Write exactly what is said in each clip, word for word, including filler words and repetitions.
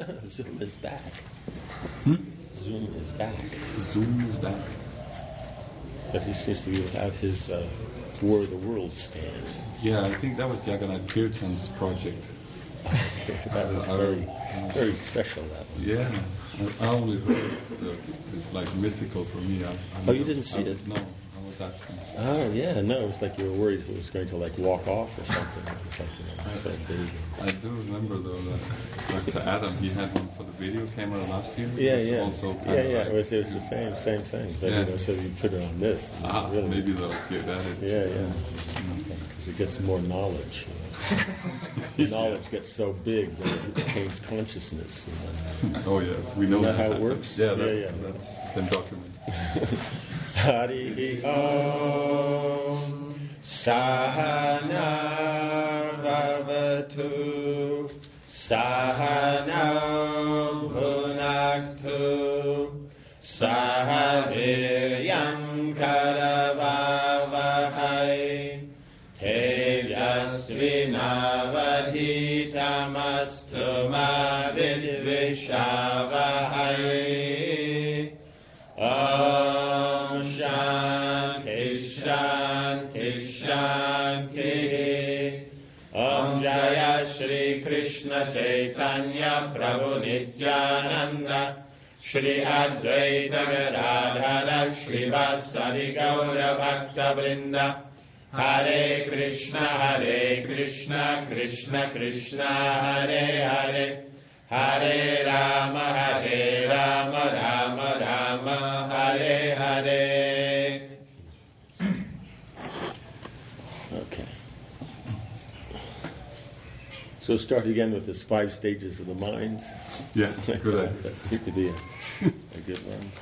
Zoom is back. Hmm? Zoom is back. Zoom is back. But he seems to have his uh, Where the World Stand. Yeah, I think that was Jagannath Kirtan's project. That was I- very, I- very special, that one. Yeah, I I only heard it. It's like mythical for me. I, I Oh, you never- didn't see I- it? No, I was absent. Oh, yeah, no, it was like you were worried it was going to, like, walk off or something. It was like, you know, so big. I do remember though that Doctor Adam, he had one for the video camera last year. Yeah, It was yeah. Also kind yeah, of yeah, like, it was, it was the same, same thing. But, Yeah. you know, so you put it on this. and ah, really- maybe they'll get at it. Yeah, yeah. Because it gets more knowledge. You know. Knowledge gets so big that it contains consciousness. You know. Oh yeah, we know Isn't that how it happens. works? Yeah, that, Yeah, yeah. that's been documented. Hari Om Sahana Bhavatu Sahanam Bhunaktu Sahaviryam Karavavahai Tejasvinavadhitamastu ma vidvishavahai. Om Shanti Shanti Shanti. Om Jaya Shri Krishna Chaitanya Prabhu Nityananda Shri Advaita Gadadhara Shri Vasari Gaura Bhakta Vrinda. Hare Krishna Hare Krishna Krishna Krishna Hare Hare Hare Rama Hare Rama Rama Rama Hare Hare. Okay. So start again with this five stages of the mind. Yeah, good idea. That seems to be a, a good one.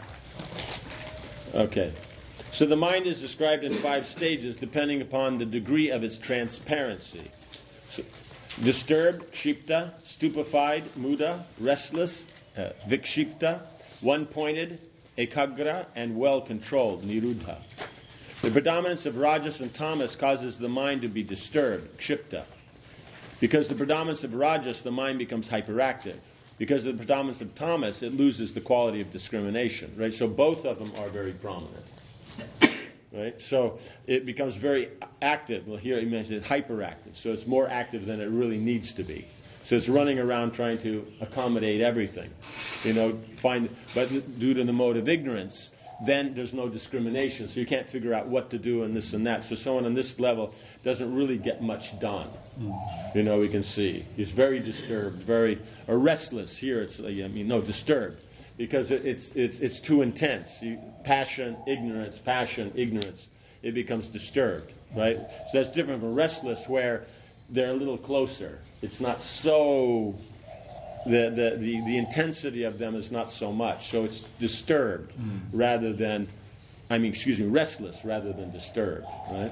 Okay. So the mind is described in five stages depending upon the degree of its transparency. So, disturbed, kshipta; stupefied, muda; restless, uh, vikshipta; one-pointed, ekagra; and well-controlled, niruddha. The predominance of rajas and tamas causes the mind to be disturbed, kshipta. Because the predominance of rajas, the mind becomes hyperactive. Because of the predominance of tamas, it loses the quality of discrimination. Right? So both of them are very prominent. Right? So it becomes very active. Well, here he mentions hyperactive. So it's more active than it really needs to be. So it's running around trying to accommodate everything. You know, find, but due to the mode of ignorance, then there's no discrimination. So you can't figure out what to do and this and that. So someone on this level doesn't really get much done. Mm. You know, we can see. He's very disturbed, very, or restless. Here it's, I mean, no, disturbed. Because it, it's it's it's too intense. You, passion, ignorance, passion, ignorance. It becomes disturbed, right? So that's different from restless, where they're a little closer. It's not so. The the the, the intensity of them is not so much. So it's disturbed mm. rather than, I mean, excuse me, restless rather than disturbed, right?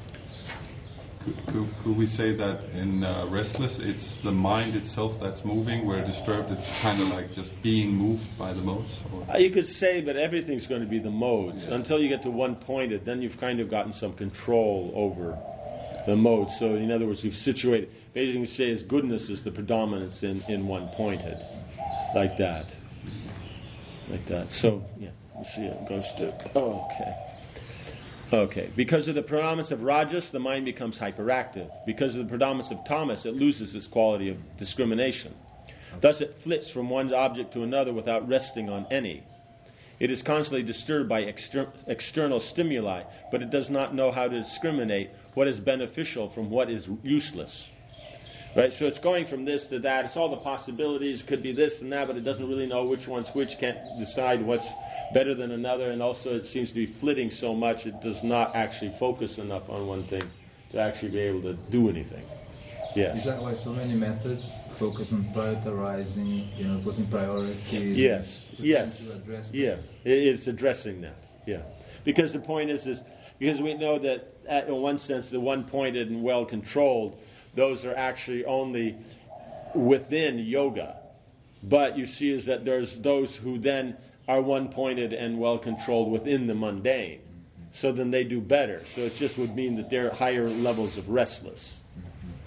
Could, could, could we say that in uh, restless, it's the mind itself that's moving, where disturbed, it's kind of like just being moved by the modes? Or? Uh, you could say, but everything's going to be the modes. Yeah. Until you get to one pointed, then you've kind of gotten some control over the modes. So, in other words, you've situated. Basically, you say is goodness is the predominance in, in one pointed, like that. Like that. So, yeah, you see it goes to. Oh, okay. Okay, because of the predominance of rajas, the mind becomes hyperactive. Because of the predominance of tamas, it loses its quality of discrimination. Thus, it flits from one object to another without resting on any. It is constantly disturbed by exter- external stimuli, but it does not know how to discriminate what is beneficial from what is useless. Right, so it's going from this to that. It's all the possibilities. It could be this and that, but it doesn't really know which one's which. Can't decide what's better than another. And also, it seems to be flitting so much, it does not actually focus enough on one thing to actually be able to do anything. Yes. Is that why so many methods focus on prioritizing, you know, putting priorities? Yes. To Yes. to address that? Yeah. It, it's addressing that. Yeah. Because the point is, is because we know that, at, in one sense, the one-pointed and well-controlled, those are actually only within yoga. But you see is that there's those who then are one-pointed and well-controlled within the mundane. So then they do better. So it just would mean that they're higher levels of restless.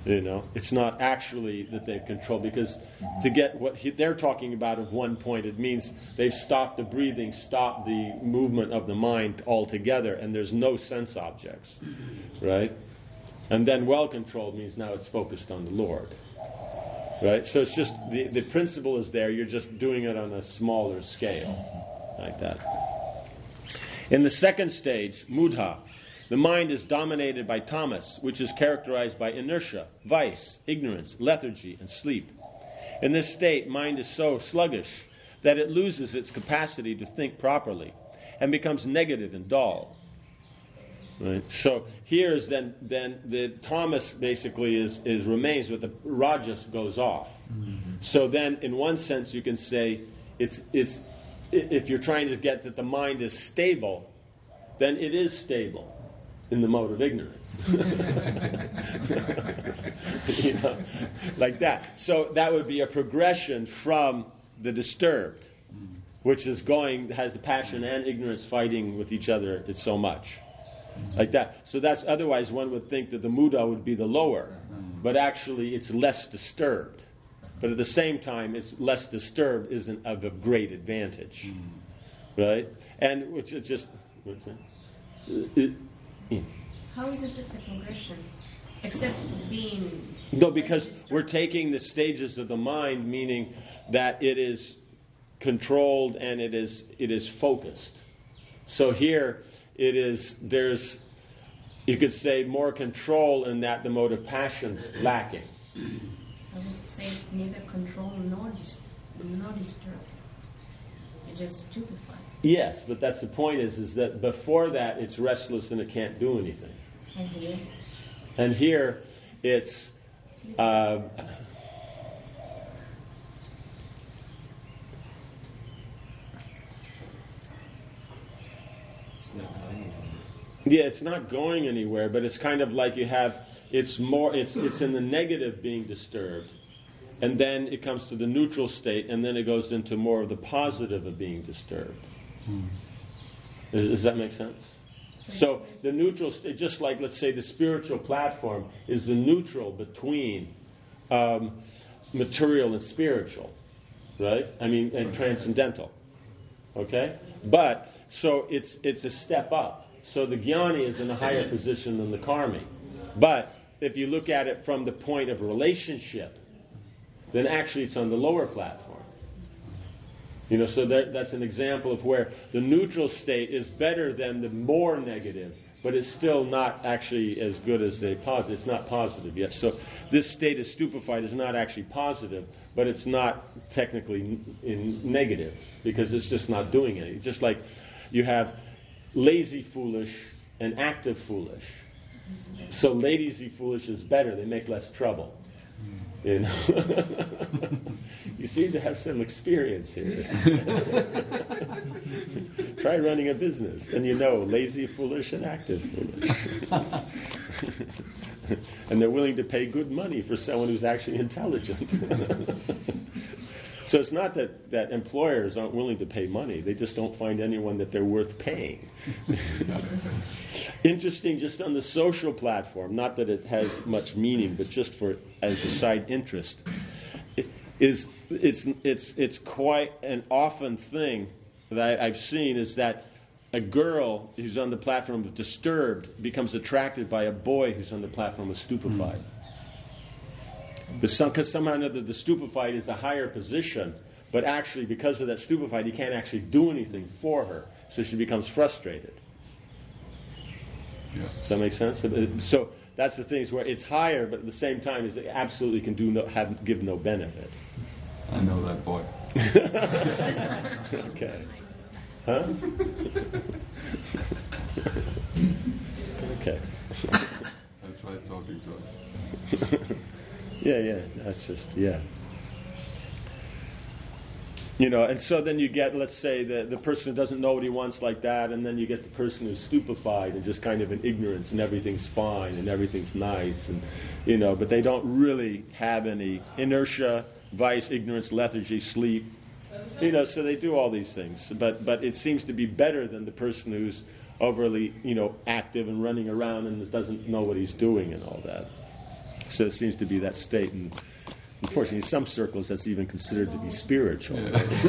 You know, it's not actually that they've controlled, because to get what he, they're talking about of one point, it means they've stopped the breathing, stopped the movement of the mind altogether, and there's no sense objects, right? And then well-controlled means now it's focused on the Lord, right? So it's just, the, the principle is there, you're just doing it on a smaller scale, like that. In the second stage, mudha, the mind is dominated by tamas, which is characterized by inertia, vice, ignorance, lethargy, and sleep. In this state, mind is so sluggish that it loses its capacity to think properly and becomes negative and dull. Right? So here is then, then the tamas basically is, is remains, but the rajas goes off. Mm-hmm. So then, in one sense, you can say it's it's if you're trying to get that the mind is stable, then it is stable in the mode of ignorance. You know, like that. So that would be a progression from the disturbed, which is going, has the passion and ignorance fighting with each other, it's so much. Like that. So that's, otherwise one would think that the muda would be the lower, but actually it's less disturbed. But at the same time, it's less disturbed isn't of a great advantage. Right? And which is just... What's that? It, Mm. How is it with the progression? Except being... No, because we're taking the stages of the mind, meaning that it is controlled and it is it is focused. So here it is, there's, you could say, more control in that the mode of passion's lacking. I would say neither control nor, dis- nor disturb. It's just stupefied. Yes, but that's the point is, is that before that it's restless and it can't do anything. And here? And here it's... Uh, it's not going anywhere. Yeah, it's not going anywhere, but it's kind of like you have, it's more, it's it's in the negative being disturbed. And then it comes to the neutral state, and then it goes into more of the positive of being disturbed. Hmm. Does, does that make sense? So the neutral state, just like, let's say, the spiritual platform is the neutral between um, material and spiritual, right? I mean, and transcendental. Okay? But, so it's it's a step up. So the jnani is in a higher position than the karmi. But if you look at it from the point of relationship, then actually it's on the lower platform. You know, so that, that's an example of where the neutral state is better than the more negative, but it's still not actually as good as the positive. It's not positive yet. So this state of stupefied is not actually positive, but it's not technically n- in negative, because it's just not doing anything. Just like you have lazy foolish and active foolish. So lazy foolish is better. They make less trouble. You know? You seem to have some experience here. Try running a business, and you know lazy foolish and active foolish. And they're willing to pay good money for someone who's actually intelligent. So it's not that, that employers aren't willing to pay money. They just don't find anyone that they're worth paying. Interesting, just on the social platform, not that it has much meaning, but just for as a side interest, it is it's it's it's quite an often thing that I've seen is that a girl who's on the platform of disturbed becomes attracted by a boy who's on the platform of stupefied. Mm. Because somehow or another the stupefied is a higher position, but actually because of that stupefied he can't actually do anything for her, so she becomes frustrated. Yeah. Does that make sense? So that's the thing, is where it's higher, but at the same time it absolutely can do no, have, give no benefit. I know that boy. Okay. Huh? Okay. I tried talking to him. Yeah, yeah, that's just, yeah. You know, and so then you get, let's say, the, the person who doesn't know what he wants like that, and then you get the person who's stupefied and just kind of in ignorance, and everything's fine, and everything's nice, and, you know, but they don't really have any inertia, vice, ignorance, lethargy, sleep. You know, so they do all these things. But but it seems to be better than the person who's overly, you know, active and running around and doesn't know what he's doing and all that. So it seems to be that state, and unfortunately, in some circles, that's even considered to be spiritual.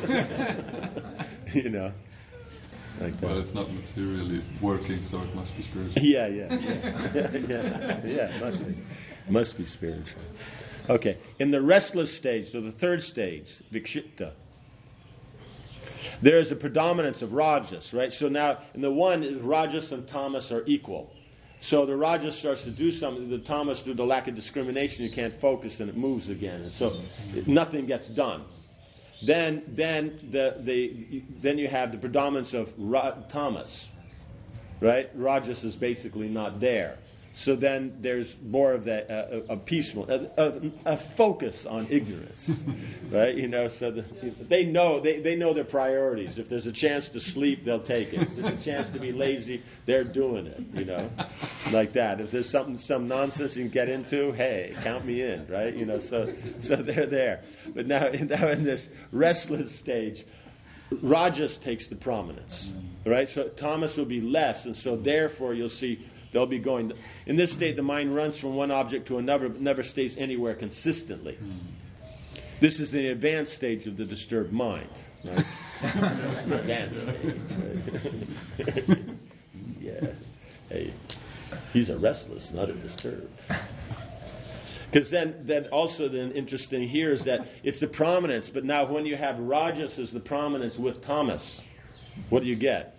You know, like that. Well, it's not materially working, so it must be spiritual. Yeah, yeah, yeah, yeah, yeah. It must be, must be spiritual. Okay, in the restless stage, so the third stage, vikshipta, there is a predominance of rajas, right? So now, in the one, rajas and tamas are equal. So the rajas starts to do something, the tamas, due to lack of discrimination, you can't focus, and it moves again. And so it, nothing gets done. Then, then the, the then you have the predominance of ra- tamas, right? Rajas is basically not there. So then there's more of that uh, a peaceful, a, a, a focus on ignorance, right? You know, so the, they know they, they know their priorities. If there's a chance to sleep, they'll take it. If there's a chance to be lazy, they're doing it. You know, like that. If there's something some nonsense you can get into, hey, count me in, right? You know, so so they're there. But now now in this restless stage, rajas takes the prominence, right? So tamas will be less, and so therefore you'll see. They'll be going... In this state, the mind runs from one object to another, but never stays anywhere consistently. This is the advanced stage of the disturbed mind. Right? Advanced stage. Right? Yeah. Hey, he's a restless, not a disturbed. Because then, then also then interesting here is that it's the prominence, but now when you have rajas as the prominence with tamas, what do you get?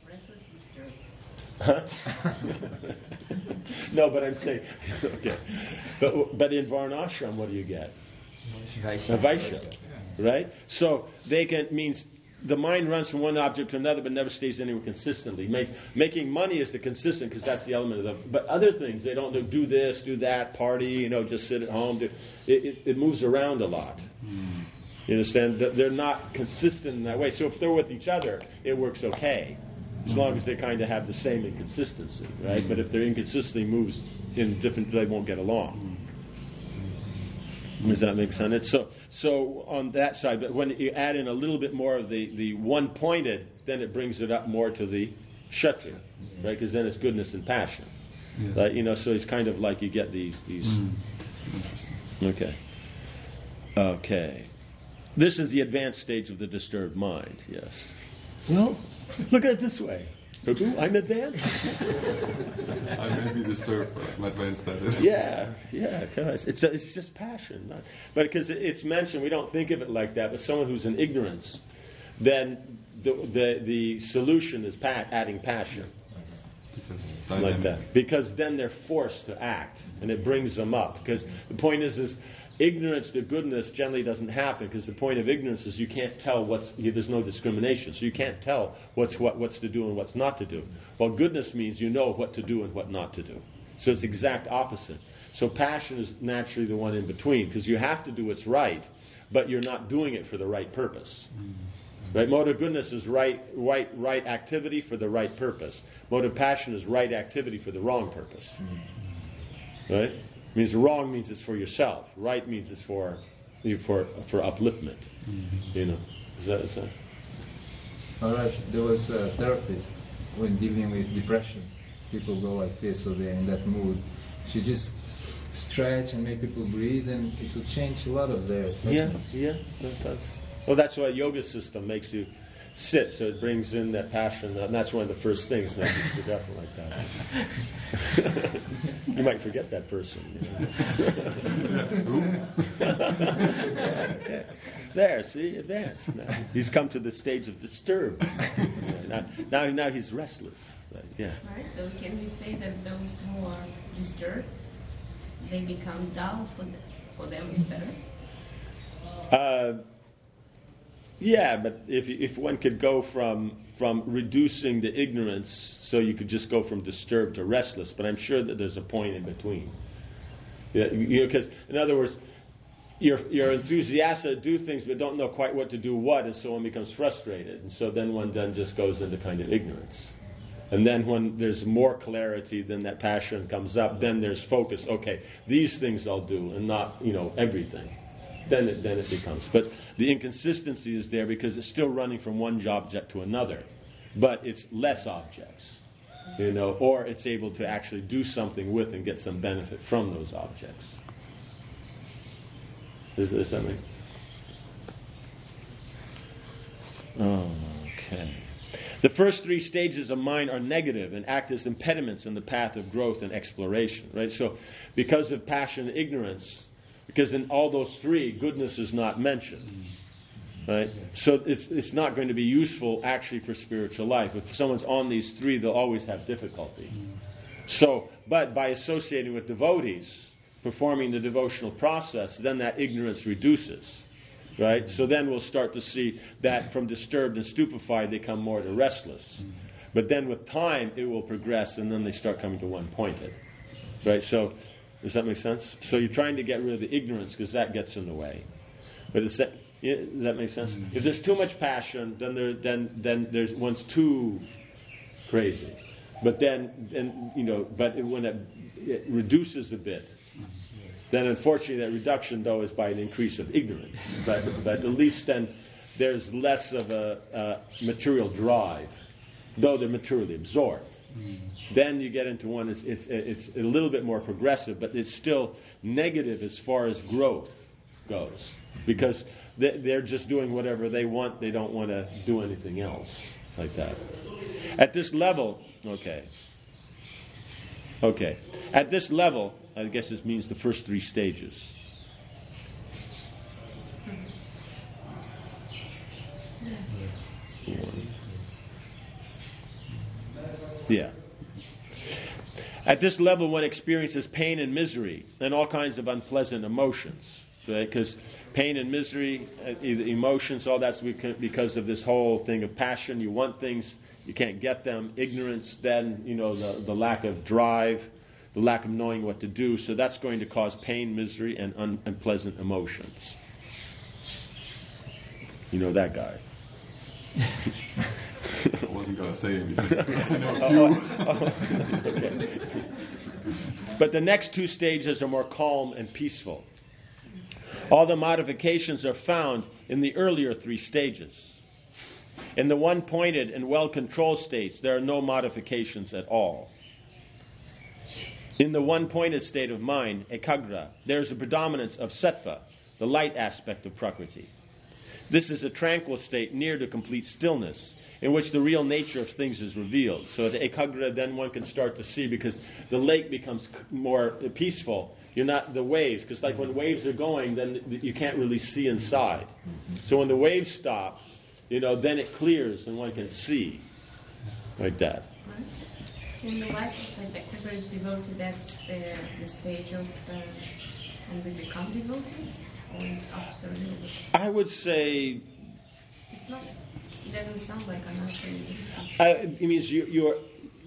Huh? No, but I'm saying, okay. But but in Varnashram, what do you get? A Vaishya, right? So they can means the mind runs from one object to another, but never stays anywhere consistently. Make, making money is the consistent because that's the element of the. But other things they don't do, do this, do that, party, you know, just sit at home. Do, it, it, it moves around a lot. Mm. You understand? They're not consistent in that way. So if they're with each other, it works okay. As long as they kind of have the same inconsistency, right? Mm-hmm. But if their inconsistency moves in different, they won't get along. Mm-hmm. Does that make sense? It's so, so on that side, but when you add in a little bit more of the, the one-pointed, then it brings it up more to the kshatriya, right? Because then it's goodness and passion, yeah. Right? You know, so it's kind of like you get these these. Mm. Interesting. Okay. Okay. This is the advanced stage of the disturbed mind. Yes. Well, look at it this way. I'm advanced. I may be disturbed, but I'm advanced at it. Yeah, yeah. It's a, it's just passion, not, but because it's mentioned, we don't think of it like that. But someone who's in ignorance, then the the, the solution is pa- adding passion, because like that. Because then they're forced to act, and it brings them up. Because the point is, is ignorance to goodness generally doesn't happen, because the point of ignorance is you can't tell what's, there's no discrimination, so you can't tell what's what, what's to do and what's not to do. Well, goodness means you know what to do and what not to do. So it's the exact opposite. So passion is naturally the one in between, because you have to do what's right, but you're not doing it for the right purpose. Right? Mode of goodness is right, right, right activity for the right purpose. Mode of passion is right activity for the wrong purpose. Right? Means wrong means it's for yourself. Right means it's for for for upliftment. Mm-hmm. You know, is that, is that? All right. There was a therapist when dealing with depression. People go like this, so they're in that mood. She just stretch and make people breathe, and it will change a lot of their segments. Yeah, yeah, that does. Well, that's why a yoga system makes you sit, so it brings in that passion, and that's one of the first things, make you sit up like that. You might forget that person. Yeah. There, see, advanced. Now, he's come to the stage of disturbed. Now, now, now he's restless. Yeah. Right. So can we say that those who are disturbed, they become dull? For them, for them, it's better. Uh, Yeah, but if if one could go from from reducing the ignorance, so you could just go from disturbed to restless, but I'm sure that there's a point in between. Yeah, you know, because in other words, you're you're enthusiastic to do things, but don't know quite what to do what, and so one becomes frustrated, and so then one then just goes into kind of ignorance. And then when there's more clarity, then that passion comes up. Then there's focus. Okay, these things I'll do, and not you know everything. Then it, then it becomes. But the inconsistency is there because it's still running from one object to another. But it's less objects, you know, or it's able to actually do something with and get some benefit from those objects. Is there something? Okay. The first three stages of mind are negative and act as impediments in the path of growth and exploration, right? So because of passion and ignorance, because in all those three, goodness is not mentioned, right? So it's it's not going to be useful actually for spiritual life. If someone's on these three, they'll always have difficulty. So, but by associating with devotees, performing the devotional process, then that ignorance reduces. Right? So then we'll start to see that from disturbed and stupefied they come more to restless. But then with time it will progress and then they start coming to one-pointed. Right? So does that make sense? So you're trying to get rid of the ignorance because that gets in the way. But is that, yeah, does that make sense? If there's too much passion, then there then then there's one's too crazy. But then then you know, but when it, it reduces a bit, then unfortunately that reduction, though, is by an increase of ignorance. But, but at least then there's less of a, a material drive, though they're materially absorbed. Mm. Then you get into one, it's, it's, it's a little bit more progressive, but it's still negative as far as growth goes. Because they're just doing whatever they want, they don't want to do anything else like that. At this level, okay. Okay. At this level, I guess this means the first three stages. Yeah. At this level, one experiences pain and misery and all kinds of unpleasant emotions. Because right? Pain and misery, emotions, all that's because of this whole thing of passion. You want things, you can't get them. Ignorance, then, you know, the, the lack of drive, the lack of knowing what to do. So that's going to cause pain, misery, and un- unpleasant emotions. You know that guy. I wasn't going to say anything. I know a few. Oh, oh, okay. But the next two stages are more calm and peaceful. All the modifications are found in the earlier three stages. In the one-pointed and well-controlled states, there are no modifications at all. In the one-pointed state of mind, ekagra, there is a predominance of sattva, the light aspect of prakriti. This is a tranquil state near to complete stillness, in which the real nature of things is revealed. So at the ekagra, then one can start to see, because the lake becomes more peaceful. You're not the waves, because like when waves are going, then you can't really see inside. So when the waves stop, you know, then it clears and one can see, like that. In the life of the average devotee, that's the, the stage of uh, when we become devotees, or it's after a little bit? I would say it's not. It doesn't sound like an after. I, it means you, you're.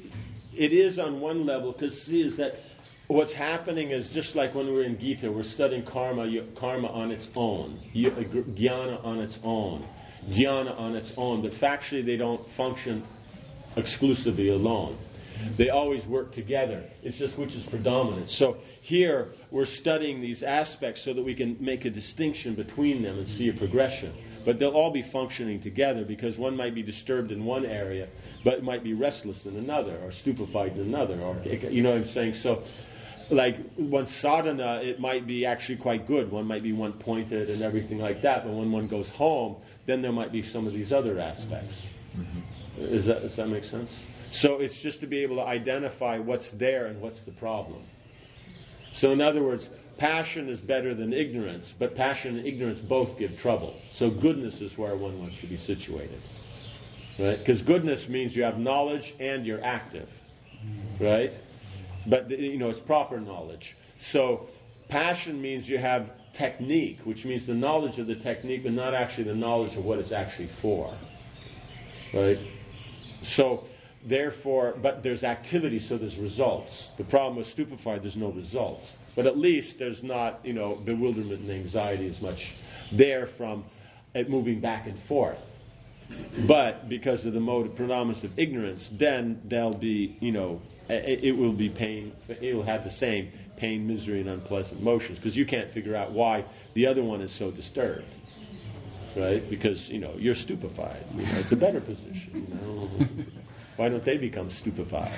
It is on one level, because see, is that what's happening is just like when we're in Gita, we're studying karma, you, karma on its own, you, jnana on its own, jnana on its own, but factually they don't function exclusively alone. They always work together. It's just which is predominant. So here we're studying these aspects so that we can make a distinction between them and see a progression. But they'll all be functioning together, because one might be disturbed in one area, but it might be restless in another, or stupefied in another. Or you know what I'm saying? So like one sadhana, it might be actually quite good. One might be one-pointed and everything like that. But when one goes home, then there might be some of these other aspects. Mm-hmm. Is that, does that make sense? So it's just to be able to identify what's there and what's the problem. So in other words, passion is better than ignorance, but passion and ignorance both give trouble. So goodness is where one wants to be situated. Right? Because goodness means you have knowledge and you're active. Right? But, you know, it's proper knowledge. So passion means you have technique, which means the knowledge of the technique, but not actually the knowledge of what it's actually for. Right? So therefore, but there's activity, so there's results. The problem with stupefied, there's no results. But at least there's not, you know, bewilderment and anxiety as much there from it moving back and forth. But because of the mode of predominance of ignorance, then there'll be, you know, it, it will be pain. It will have the same pain, misery, and unpleasant emotions, because you can't figure out why the other one is so disturbed. Right? Because, you know, you're stupefied. You know, it's a better position. You know? Why don't they become stupefied?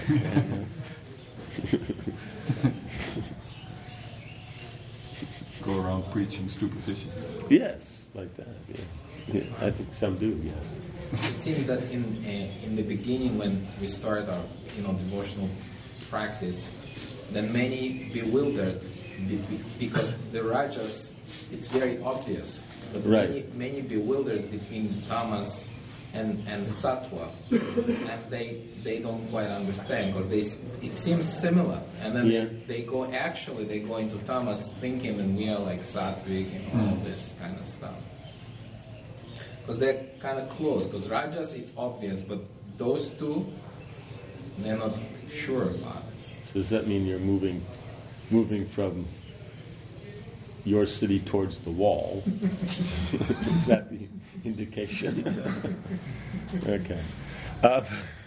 go around preaching superficial. Yes, like that. Yeah. Yeah, I think some do. Yes. It seems that in uh, in the beginning, when we start our you know devotional practice, then many bewildered be- be- because the rajas, it's very obvious, but Right. many many bewildered between tamas and and sattva, and they they don't quite understand because they s- it seems similar, and then Yeah. they, they go actually they go into tamas thinking that we are like sattvic and all this kind of stuff. Because they're kind of close. Because rajas, it's obvious, but those two, they're not sure about it. So does that mean you're moving, moving from your city towards the wall? Is that the indication? Okay. Uh,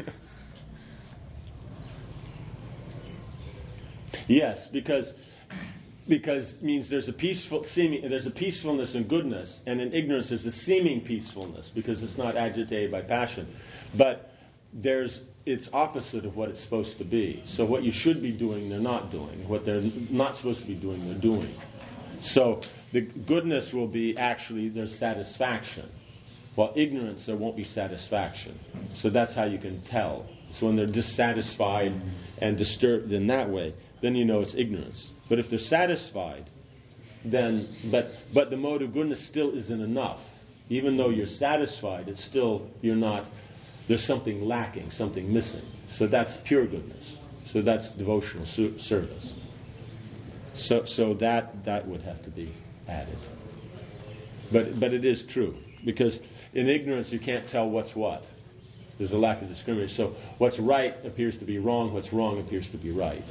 yes, because because means there's a peaceful seeming, there's a peacefulness and goodness, and in ignorance there's a seeming peacefulness because it's not agitated by passion, but there's it's opposite of what it's supposed to be. So what you should be doing, they're not doing. What they're not supposed to be doing, they're doing. So the goodness will be actually there's satisfaction, while ignorance there won't be satisfaction. So that's how you can tell. So when they're dissatisfied and disturbed in that way, then you know it's ignorance. But if they're satisfied, then but but the mode of goodness still isn't enough. Even though you're satisfied, it's still you're not. There's something lacking, something missing. So that's pure goodness. So that's devotional su- service. So so that that would have to be added. But but it is true because in ignorance you can't tell what's what. There's a lack of discrimination. So what's right appears to be wrong. What's wrong appears to be right.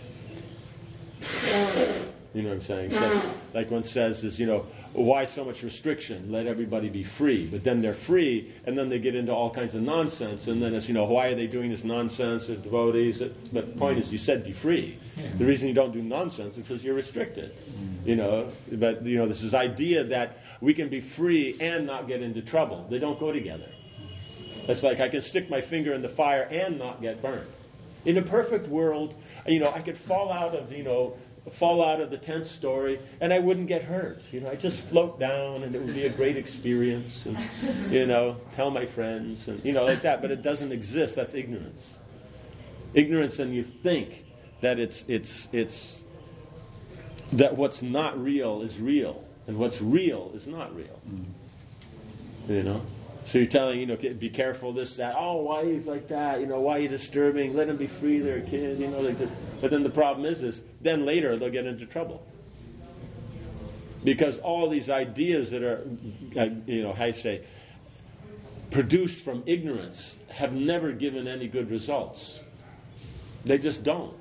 You know what I'm saying? So, like one says is, you know, why so much restriction? Let everybody be free. But then they're free, and then they get into all kinds of nonsense, and then it's, you know, why are they doing this nonsense? The devotees. But the point is, you said be free. The reason you don't do nonsense is because you're restricted. You know, but, you know, this is idea that we can be free and not get into trouble. They don't go together. It's like I can stick my finger in the fire and not get burned. In a perfect world, you know, I could fall out of, you know, fall out of the tenth story and I wouldn't get hurt. You know, I'd just float down and it would be a great experience and, you know, tell my friends and, you know, like that. But it doesn't exist. That's ignorance. Ignorance, and you think that it's, it's, it's, that what's not real is real and what's real is not real. You know? So you're telling, you know, be careful, this, that. Oh, why he's like that? You know, why are you disturbing? Let him be free, they're a kid, you know. Like this. But then the problem is, is then later they'll get into trouble. Because all these ideas that are, you know, how you say, produced from ignorance have never given any good results. They just don't.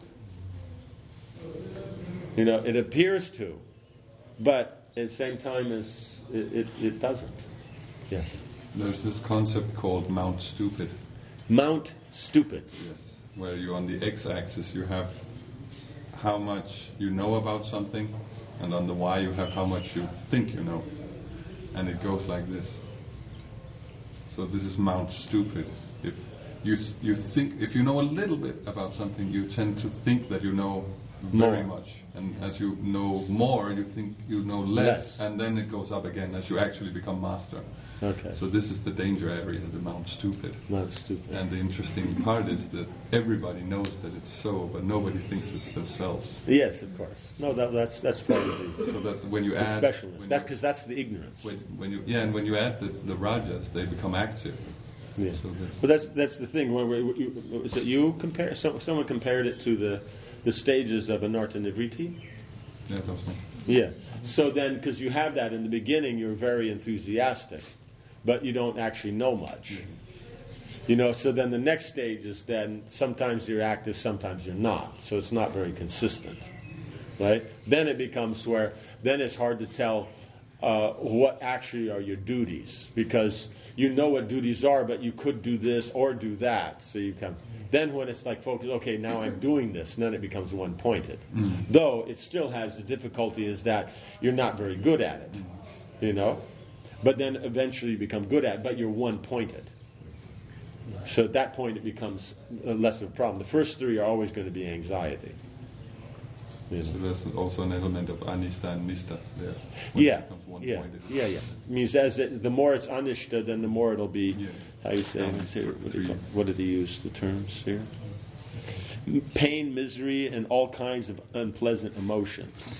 You know, it appears to, but at the same time as it, it, it doesn't. Yes. There's this concept called Mount Stupid. Mount Stupid. Yes. Where you on the x-axis you have how much you know about something, and on the y you have how much you think you know, and it goes like this. So this is Mount Stupid. If you you think if you know a little bit about something, you tend to think that you know very More. much, and as you know more, you think you know less, Less. and then it goes up again as you actually become master. Okay. So this is the danger area, the Mount Stupid. Mount Stupid. And the interesting part is that everybody knows that it's so, but nobody thinks it's themselves. Yes, of course. No, that, that's that's part of the, So that's when you the add specialness. when That's you- because that's the ignorance. when, when you yeah, and when you add the, the rajas, they become active. Yeah. So that- But that's that's the thing. When we, we, was it you compare? So, someone compared it to the the stages of Anartha Nivriti. Yeah, that was me. Yeah. So then, because you have that in the beginning, you're very enthusiastic, but you don't actually know much. You know. So then the next stage is then sometimes you're active, sometimes you're not. So it's not very consistent, right? Then it becomes where then it's hard to tell uh, what actually are your duties, because you know what duties are, but you could do this or do that. So you come. Then when it's like focus, okay, now I'm doing this, and then it becomes one-pointed. Mm. Though it still has the difficulty is that you're not very good at it, you know. But then eventually you become good at it, but you're one-pointed. So at that point it becomes less of a problem. The first three are always going to be anxiety. You So know? there's also an element of anishta and mishta there. when Yeah, it becomes one yeah, pointed. yeah, yeah. Means as it, the more it's anishta, then the more it'll be. Yeah. How you say? Um, Let's see, what, do three. you call- what did he use the terms here? Pain, misery, and all kinds of unpleasant emotions.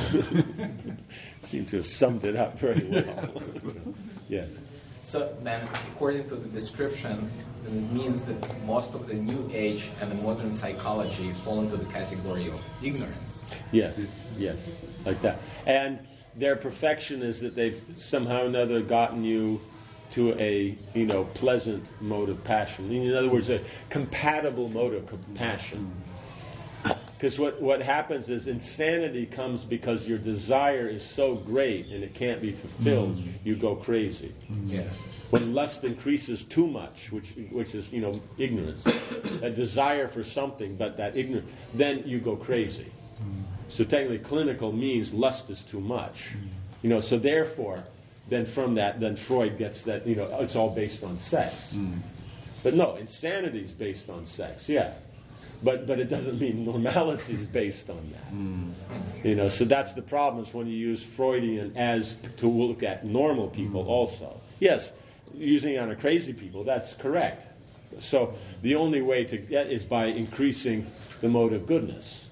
Seem to have summed it up very well. Yes. So then, according to the description, it means that most of the New Age and the modern psychology fall into the category of ignorance. Yes, yes, like that. And their perfection is that they've somehow or another gotten you to a, you know, pleasant mode of passion. In other words, a compatible mode of passion. Because what, what happens is insanity comes because your desire is so great and it can't be fulfilled, mm. you go crazy. Yeah. When lust increases too much, which which is, you know, ignorance, a desire for something, but that ignorance, then you go crazy. Mm. So technically clinical means lust is too much. Mm. You know, so therefore, then from that, then Freud gets that, you know, it's all based on sex. Mm. But no, insanity is based on sex, yeah. But but it doesn't mean normality is based on that. Mm. You know, so that's the problem is when you use Freudian as to look at normal people mm. also. Yes, using it on a crazy people, that's correct. So the only way to get is by increasing the mode of goodness.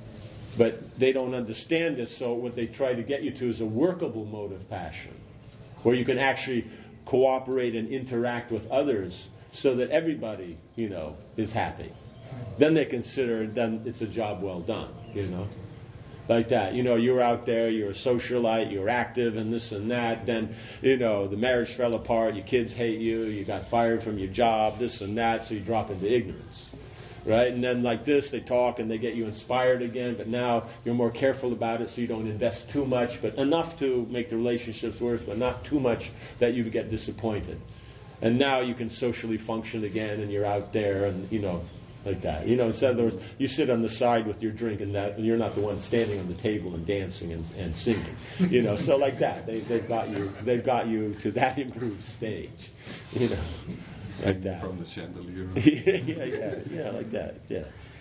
But they don't understand this, so what they try to get you to is a workable mode of passion, where you can actually cooperate and interact with others so that everybody, you know, is happy. Then they consider then it's a job well done, you know, like that. You know, you're out there, you're a socialite, you're active and this and that. Then, you know, the marriage fell apart, your kids hate you, you got fired from your job, this and that, so you drop into ignorance, right? And then like this, they talk and they get you inspired again, but now you're more careful about it so you don't invest too much, but enough to make the relationships worse, but not too much that you get disappointed. And now you can socially function again and you're out there and, you know, like that. You know, instead of those, you sit on the side with your drink and that, and you're not the one standing on the table and dancing and, and singing. You know, so like that. They, they've got you. They've got you to that improved stage. You know, like that. From the chandelier. yeah, yeah, yeah, yeah, like that. Yeah.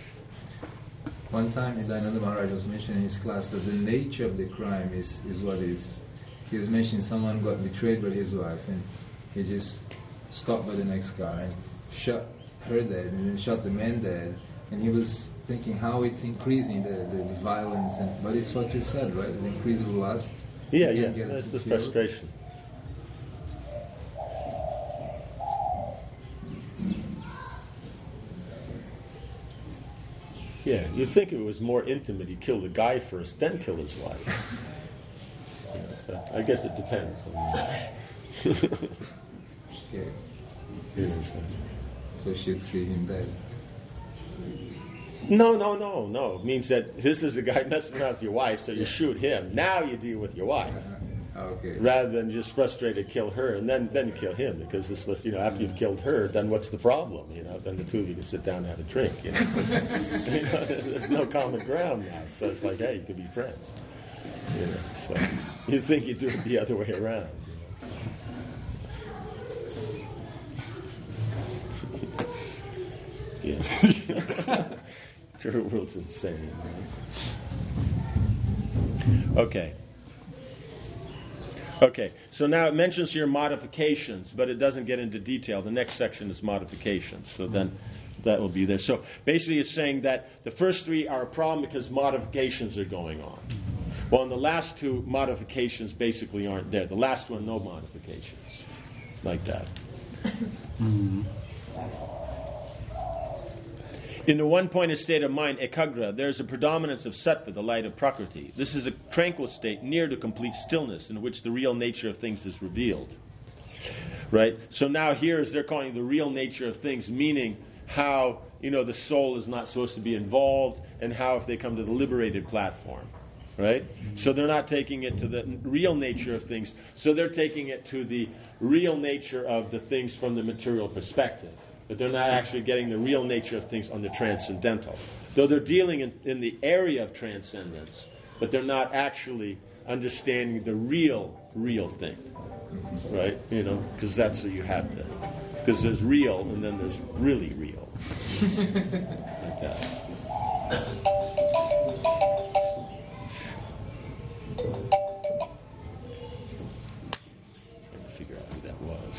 One time, Dayananda Maharaj was mentioning in his class that the nature of the crime is, is what is. He was mentioning someone got betrayed by his wife, and he just stopped by the next car and shot her dead, and then shot the man dead, and he was thinking how it's increasing the, the, the violence, and but it's what you said, right? The increase of lust. Yeah, You yeah, can't get it that's the fulfilled. frustration. Yeah, you'd think if it was more intimate, he'd kill the guy first, then kill his wife. Yeah, but I guess it depends. Okay. You know, so. So she'd see him dead. No, no, no, no. It means that this is a guy messing around with your wife, so you shoot him. Now you deal with your wife. Uh, okay. Rather than just frustrated kill her and then then you kill him, because this list, you know, after you've killed her, then what's the problem? You know, then the two of you can sit down and have a drink. You know, so, you know, there's no common ground now, so it's like, hey, you could be friends. You know, so you think you do it the other way around. You know, so. Yeah. The world's insane. Right? Okay. Okay, so now it mentions here modifications, but it doesn't get into detail. The next section is modifications, so then that will be there. So basically it's saying that the first three are a problem because modifications are going on. Well, in the last two, modifications basically aren't there. The last one, no modifications. Like that. Mm-hmm. In the one-pointed state of mind, ekagra, there is a predominance of sattva, the light of prakriti. This is a tranquil state near to complete stillness in which the real nature of things is revealed. Right? So now here is they're calling the real nature of things, meaning how, you know, the soul is not supposed to be involved, and how if they come to the liberated platform. Right? Mm-hmm. So they're not taking it to the real nature of things. So they're taking it to the real nature of the things from the material perspective. But they're not actually getting the real nature of things on the transcendental. Though they're dealing in, in the area of transcendence, but they're not actually understanding the real, real thing. Right? You know, because that's what you have to. Because there's real, and then there's really real. Like that. figure out who that was.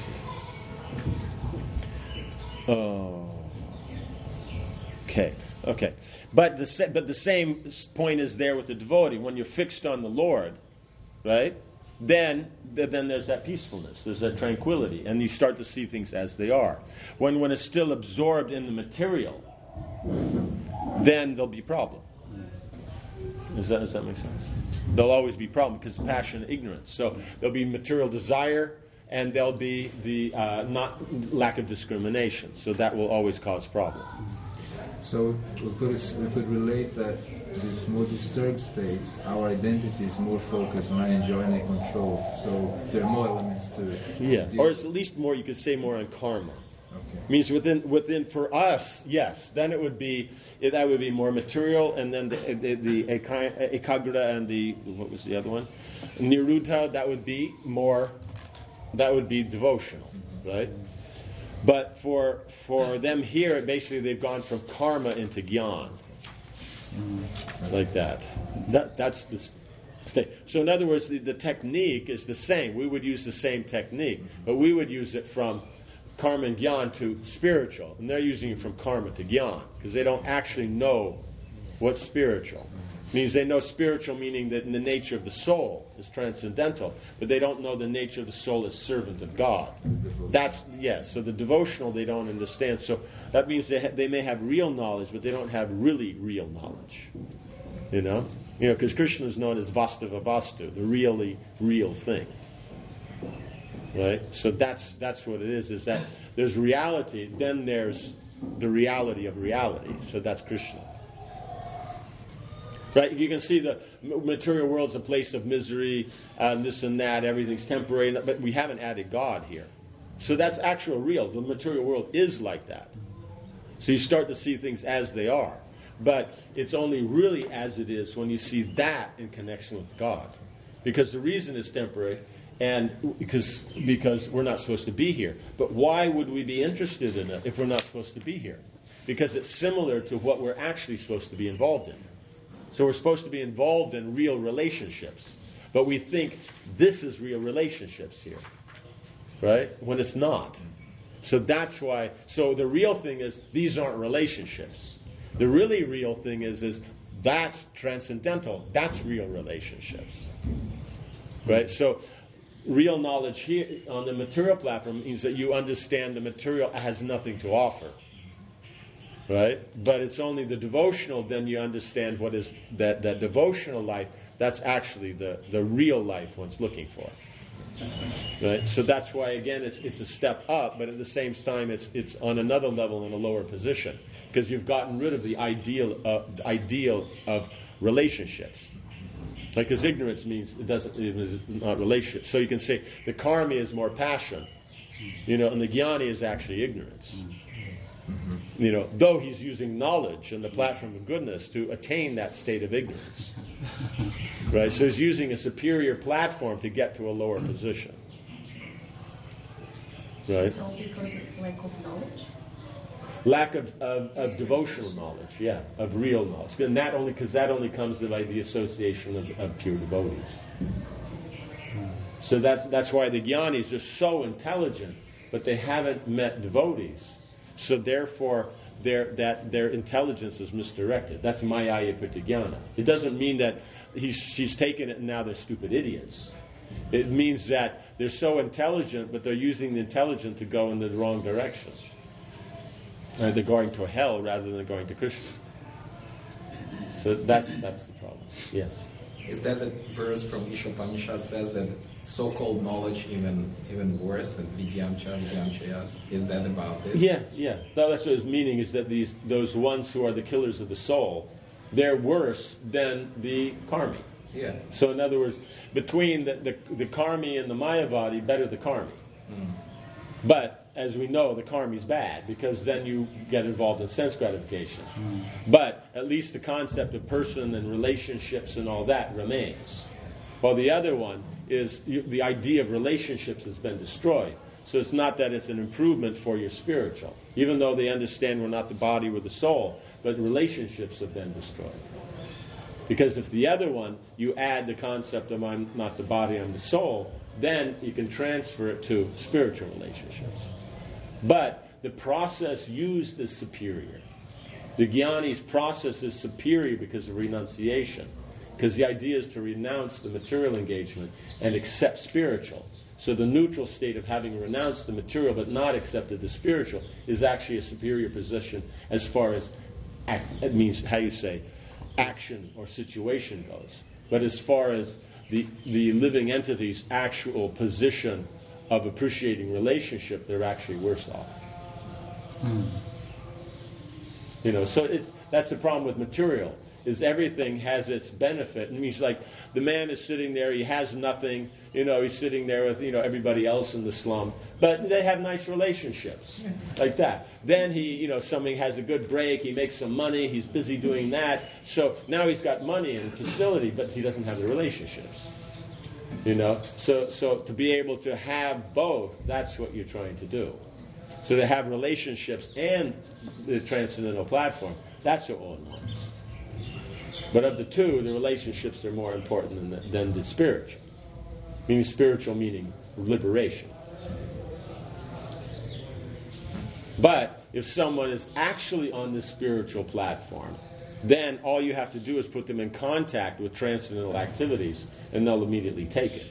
Oh. Okay. Okay. But the sa- but the same point is there with the devotee. When you're fixed on the Lord, right? Then then there's that peacefulness, there's that tranquility, and you start to see things as they are. When when it's still absorbed in the material, then there'll be problem. Does that, does that make sense? There'll always be problem because passion and ignorance. So there'll be material desire, and there'll be the uh, not lack of discrimination. So that will always cause problem. So we could, we could relate that these more disturbed states, our identity is more focused on enjoying and control. So there are more elements to it. Yeah, or it's at least more, you could say more on karma. Okay. Means within within for us, yes. Then it would be it, that would be more material, and then the the, the ekagrata and the what was the other one, niruddha. That would be more. That would be devotional, right? But for for them here, basically they've gone from karma into jnana, like that. That that's the state. So in other words, the, the technique is the same. We would use the same technique, but we would use it from karma and jnana to spiritual, and they're using it from karma to jnana because they don't actually know what's spiritual. It means they know spiritual meaning that in the nature of the soul is transcendental, but they don't know the nature of the soul as servant of God. That's yes. So the devotional they don't understand. So that means they ha- they may have real knowledge, but they don't have really real knowledge. You know, you know, because Krishna is known as Vastava Vastu, the really real thing. Right? So that's that's what it is, is that there's reality, then there's the reality of reality. So that's Krishna. Right? You can see the material world's a place of misery, and this and that, everything's temporary, but we haven't added God here. So that's actual real. The material world is like that. So you start to see things as they are. But it's only really as it is when you see that in connection with God. Because the reason it's temporary, and because because we're not supposed to be here. But why would we be interested in it if we're not supposed to be here? Because it's similar to what we're actually supposed to be involved in. So we're supposed to be involved in real relationships. But we think this is real relationships here. Right? When it's not. So that's why, so the real thing is, these aren't relationships. The really real thing is, is that's transcendental. That's real relationships. Right? So real knowledge here on the material platform means that you understand the material has nothing to offer. Right? But it's only the devotional, then you understand what is that, that devotional life, that's actually the, the real life one's looking for. Right? So that's why, again, it's it's a step up, but at the same time, it's it's on another level in a lower position, because you've gotten rid of the ideal of the ideal of relationships. Like, because ignorance means it doesn't it is not relationship. So you can say the karmi is more passion, you know, and the jnani is actually ignorance. Mm-hmm. You know, though he's using knowledge and the platform of goodness to attain that state of ignorance. Right? So he's using a superior platform to get to a lower position. Right? So because of lack of knowledge? Lack of, of, of devotional knowledge, yeah, of real knowledge. And that only, because that only comes by the association of, of pure devotees. So that's that's why the jnanis are so intelligent, but they haven't met devotees. So therefore, their that their intelligence is misdirected. That's Maya Pratyajnana. It doesn't mean that he's she's taken it and now they're stupid idiots. It means that they're so intelligent, but they're using the intelligence to go in the wrong direction. Uh, they're going to hell rather than going to Krishna. So that's that's the problem. Yes. Is that the verse from Ishopanishad says that so-called knowledge even even worse than Vidyamcha, Vidyamchayas? Is that about this? Yeah, yeah. No, that's what his meaning is, that these those ones who are the killers of the soul, they're worse than the karmi. Yeah. So in other words, between the, the, the karmi and the mayavadi, better the karmi. Mm. But as we know, the karmi is bad, because then you get involved in sense gratification. Mm. But at least the concept of person and relationships and all that remains. While the other one is you, the idea of relationships has been destroyed. So it's not that it's an improvement for your spiritual, even though they understand we're not the body, we're the soul, but relationships have been destroyed. Because if the other one, you add the concept of I'm not the body, I'm the soul, then you can transfer it to spiritual relationships. But the process used is superior. The Jnani's process is superior because of renunciation. Because the idea is to renounce the material engagement and accept spiritual. So the neutral state of having renounced the material but not accepted the spiritual is actually a superior position as far as, act, it means, how you say, action or situation goes. But as far as the, the living entity's actual position of appreciating relationship, they're actually worse off. Mm. You know, so it's, that's the problem with material, is everything has its benefit. It means like the man is sitting there, he has nothing, you know, he's sitting there with, you know, everybody else in the slum, but they have nice relationships, like that. Then he, you know, something has a good break, he makes some money, he's busy doing that, so now he's got money and facility, but he doesn't have the relationships. You know, so so to be able to have both, that's what you're trying to do. So to have relationships and the transcendental platform, that's what one wants. But of the two, the relationships are more important than the, than the spiritual. Meaning spiritual meaning liberation. But if someone is actually on the spiritual platform, then all you have to do is put them in contact with transcendental activities, and they'll immediately take it.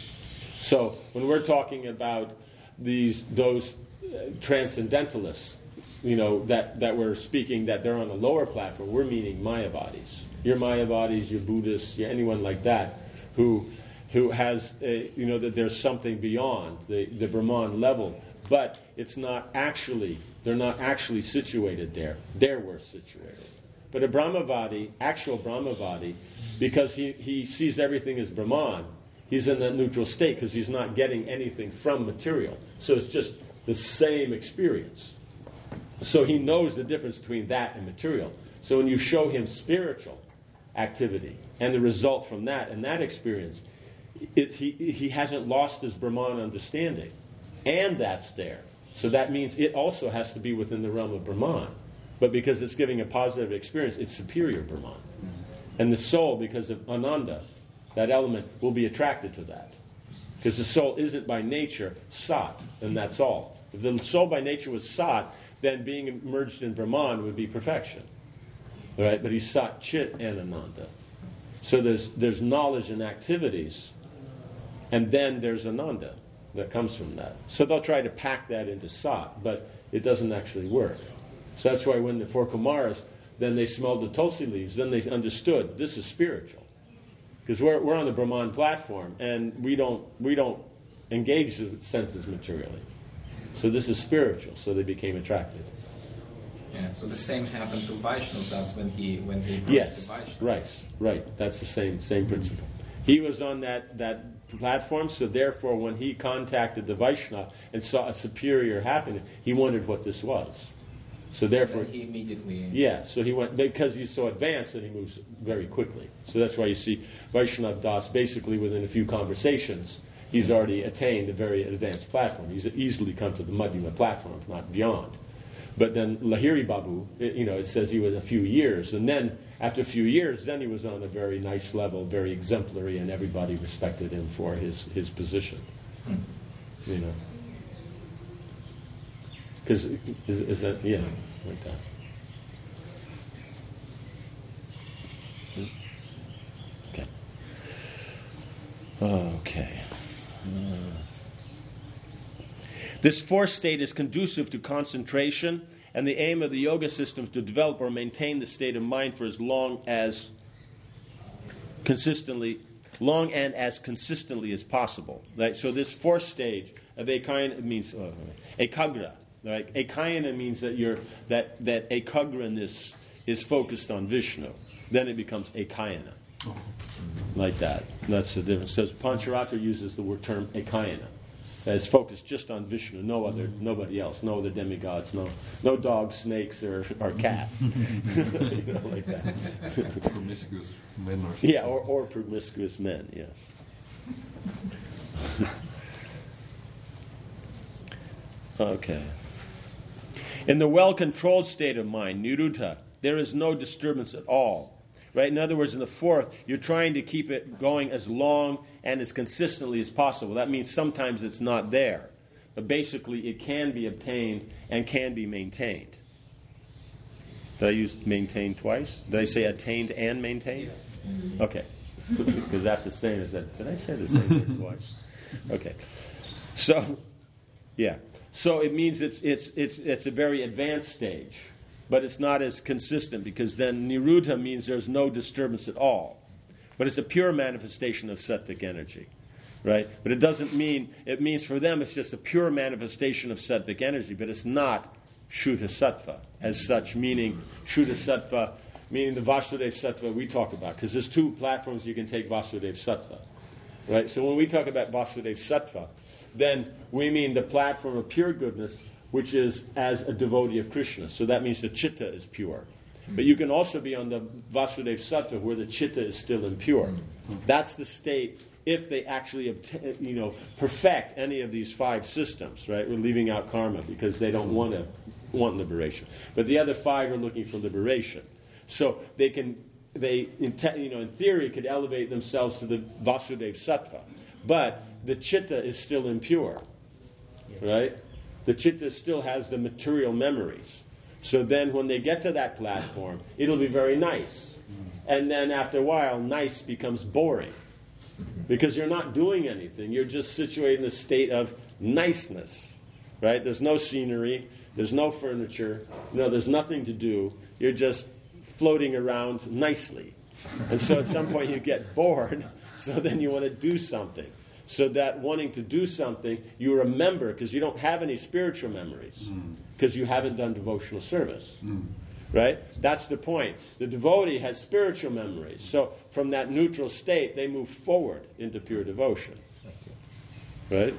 So when we're talking about these those uh, transcendentalists, you know, that, that we're speaking that they're on a lower platform, we're meaning Mayavadis. Your Mayavadis, your Buddhists, your anyone like that who who has, a, you know, that there's something beyond the, the Brahman level, but it's not actually, they're not actually situated there. They're worse situated. But a Brahmavadi, actual Brahmavadi, because he, he sees everything as Brahman, he's in that neutral state because he's not getting anything from material. So it's just the same experience. So he knows the difference between that and material. So when you show him spiritual activity and the result from that and that experience, it, he, he hasn't lost his Brahman understanding. And that's there. So that means it also has to be within the realm of Brahman. But because it's giving a positive experience, it's superior Brahman. And the soul, because of Ananda, that element, will be attracted to that. Because the soul isn't by nature Sat, and that's all. If the soul by nature was Sat, then being immersed in Brahman would be perfection. Right? But he's Sat, Chit, and Ananda. So there's there's knowledge and activities, and then there's Ananda that comes from that. So they'll try to pack that into Sat, but it doesn't actually work. So that's why when the four Kumaras, then they smelled the Tulsi leaves, then they understood this is spiritual. Because we're we're on the Brahman platform, and we don't we don't engage the senses materially. So this is spiritual, so they became attracted. Yeah, so the same happened to Vaishnavas when he when he brought yes, the Vaishnavas. right, right. That's the same same principle. He was on that, that platform, so therefore when he contacted the Vaishnava and saw a superior happening, he wondered what this was. So therefore, he immediately... Yeah, so he went, because he's so advanced that he moves very quickly. So that's why you see Vaishnav Das basically within a few conversations, he's already attained a very advanced platform. He's easily come to the Madhyama platform, if not beyond. But then Lahiri Babu, it, you know, it says he was a few years. And then, after a few years, then he was on a very nice level, very exemplary, and everybody respected him for his, his position. Hmm. You know. Because, is, is that, yeah, like that. Okay. Okay. Uh. This fourth state is conducive to concentration, and the aim of the yoga system is to develop or maintain the state of mind for as long as consistently, long and as consistently as possible. Right? So this fourth stage of ekayana means uh, ekagra. Right? Ekayana means that you're that that ekagraness is focused on Vishnu. Then it becomes ekayana, oh. like that. That's the difference. So Pancharatra uses the word term ekayana. That is focused just on Vishnu, no other, nobody else, no other demigods, no, no dogs, snakes, or, or cats, you know, like that. Promiscuous men, or something. Yeah, or, or promiscuous men, yes. Okay. In the well-controlled state of mind, niruddha, there is no disturbance at all. right? In other words, in the fourth, you're trying to keep it going as long and as consistently as possible. That means sometimes it's not there. But basically, it can be obtained and can be maintained. Did I use maintained twice? Did I say attained and maintained? Okay. Because after saying is that, did I say the same thing twice? Okay. So, yeah. So it means it's it's it's it's a very advanced stage, but it's not as consistent, because then Niruddha means there's no disturbance at all. But it's a pure manifestation of sattvic energy, right? But it doesn't mean, it means for them it's just a pure manifestation of sattvic energy, but it's not Shuddha Sattva as such, meaning Shuddha Sattva, meaning the Vasudeva Sattva we talk about, because there's two platforms you can take Vasudeva Sattva, right? So when we talk about Vasudeva Sattva, then we mean the platform of pure goodness, which is as a devotee of Krishna. So that means the chitta is pure. But you can also be on the Vasudeva Sattva where the chitta is still impure. That's the state if they actually obtain, you know, perfect any of these five systems, right? We're leaving out karma because they don't want to want liberation. But the other five are looking for liberation. So they can, they, in te- you know, in theory, could elevate themselves to the Vasudeva Sattva. But the chitta is still impure, right? The chitta still has the material memories. So then when they get to that platform, it'll be very nice. And then after a while, nice becomes boring. Because you're not doing anything. You're just situated in a state of niceness, right? There's no scenery. There's no furniture. No, there's nothing to do. You're just floating around nicely. And so at some point you get bored, so then you want to do something. So that wanting to do something, you remember, because you don't have any spiritual memories, because mm. you haven't done devotional service. Mm. Right? That's the point. The devotee has spiritual memories. So from that neutral state, they move forward into pure devotion. Right?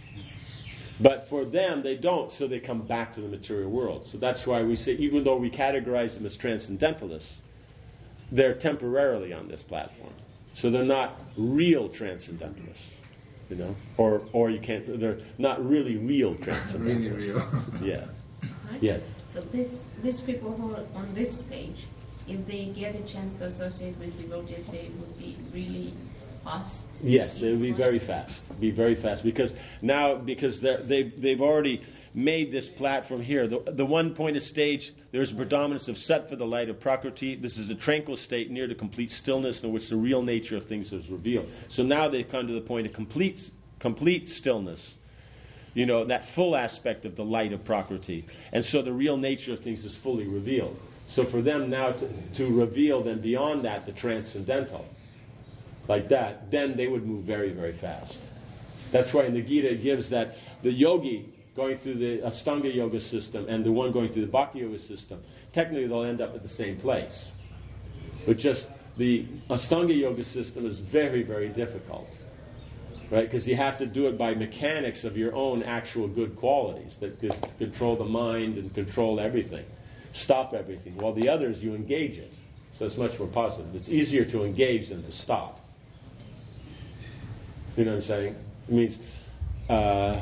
But for them, they don't, so they come back to the material world. So that's why we say, even though we categorize them as transcendentalists, they're temporarily on this platform. So they're not real transcendentalists. You know, or or you can't. They're not really real transcendentalists. Really real. Yeah. Right? Yes. So this these people who are on this stage, if they get a chance to associate with devotees, they would be really fast. Yes, they would be very fast. Be very fast because now because they they've they've already made this platform here. The the one pointed stage, there's a predominance of sattva, the light of prakriti. This is a tranquil state near to complete stillness in which the real nature of things is revealed. So now they've come to the point of complete complete stillness. You know, that full aspect of the light of prakriti. And so the real nature of things is fully revealed. So for them now to, to reveal then beyond that the transcendental, like that, then they would move very, very fast. That's why in the Gita it gives that the yogi going through the Ashtanga Yoga system and the one going through the Bhakti Yoga system, technically they'll end up at the same place. But just the Ashtanga Yoga system is very, very difficult. Right? Because you have to do it by mechanics of your own actual good qualities that control the mind and control everything, stop everything. While the others, you engage it. So it's much more positive. It's easier to engage than to stop. You know what I'm saying? It means... Uh,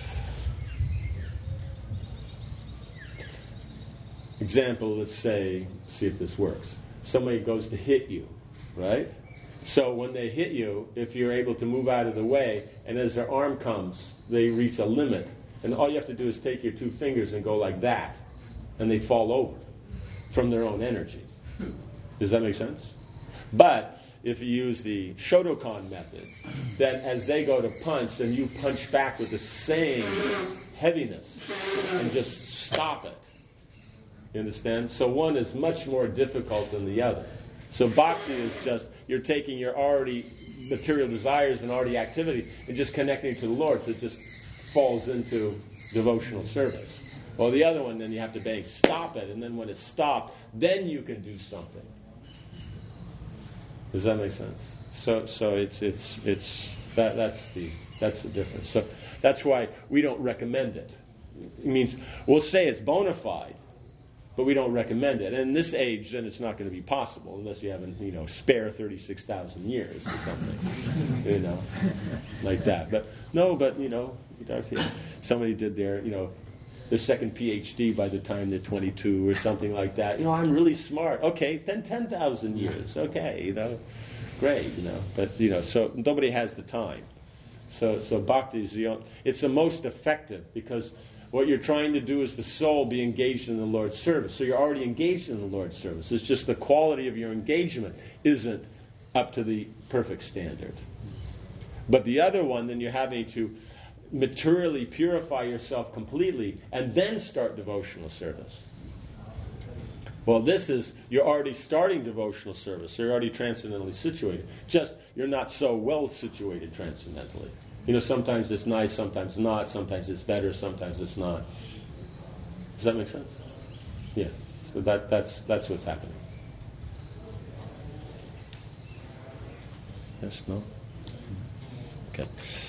example, let's say, see if this works. Somebody goes to hit you, right? So when they hit you, if you're able to move out of the way, and as their arm comes, they reach a limit, and all you have to do is take your two fingers and go like that, and they fall over from their own energy. Does that make sense? But if you use the Shotokan method, then as they go to punch, then you punch back with the same heaviness and just stop it. You understand? So one is much more difficult than the other. So bhakti is just, you're taking your already material desires and already activity and just connecting to the Lord, so it just falls into devotional service. Well, the other one, then you have to bang, stop it, and then when it's stopped, then you can do something. Does that make sense? So, so it's it's it's that that's the that's the difference. So that's why we don't recommend it. It means we'll say it's bona fide, but we don't recommend it. And in this age, then it's not going to be possible unless you have a you know spare thirty-six thousand years or something, you know, like that. But no, but you know, you guys, somebody did their you know their second PhD by the time they're twenty-two or something like that. You know, I'm really smart. Okay, then ten thousand years. Okay, you know, great, you know. But, you know, so nobody has the time. So, so bhakti is the, it's the most effective because what you're trying to do is the soul be engaged in the Lord's service. So you're already engaged in the Lord's service. It's just the quality of your engagement isn't up to the perfect standard. But the other one, then you're having to materially purify yourself completely and then start devotional service. Well, this is, you're already starting devotional service, so you're already transcendentally situated. Just, you're not so well situated transcendentally. You know, sometimes it's nice, sometimes not, sometimes it's better, sometimes it's not. Does that make sense? Yeah. So that, that's, that's what's happening. Yes, no? Okay.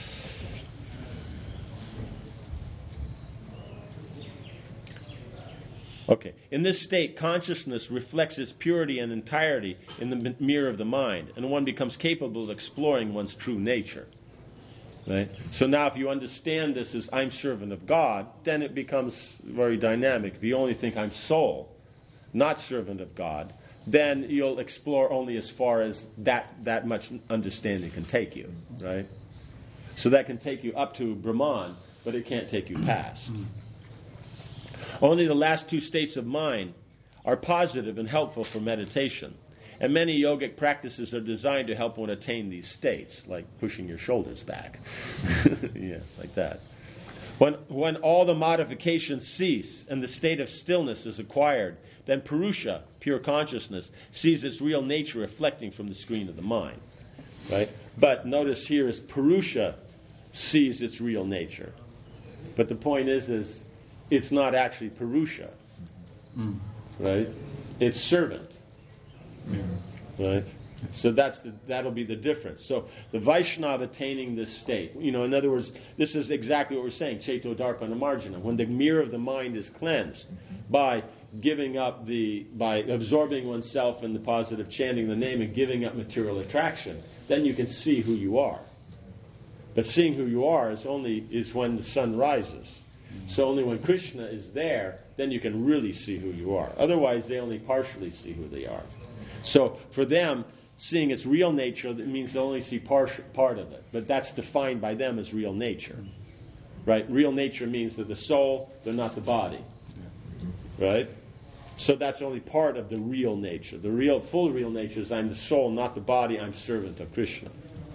Okay. In this state, consciousness reflects its purity and entirety in the mirror of the mind, and one becomes capable of exploring one's true nature. Right? So now if you understand this as I'm servant of God, then it becomes very dynamic. If you only think I'm soul, not servant of God, then you'll explore only as far as that, that much understanding can take you. Right? So that can take you up to Brahman, but it can't take you past. Only the last two states of mind are positive and helpful for meditation. And many yogic practices are designed to help one attain these states, like pushing your shoulders back. Yeah, like that. When, when all the modifications cease and the state of stillness is acquired, then Purusha, pure consciousness, sees its real nature reflecting from the screen of the mind. Right? But notice here is Purusha sees its real nature. But the point is, is it's not actually Purusha. Mm. Right? It's servant. Yeah. Right? So that's the, that'll be the difference. So the Vaishnava attaining this state, you know, in other words, this is exactly what we're saying, Cheto Darpana Marjana, when the mirror of the mind is cleansed by giving up the, by absorbing oneself in the positive chanting the name and giving up material attraction, then you can see who you are. But seeing who you are is only is when the sun rises. So only when Krishna is there, then you can really see who you are. Otherwise, they only partially see who they are. So for them, seeing its real nature, that means they only see part, part of it. But that's defined by them as real nature. Right? Real nature means that the soul, they're not the body. Right? So that's only part of the real nature. The real, full real nature is I'm the soul, not the body, I'm servant of Krishna.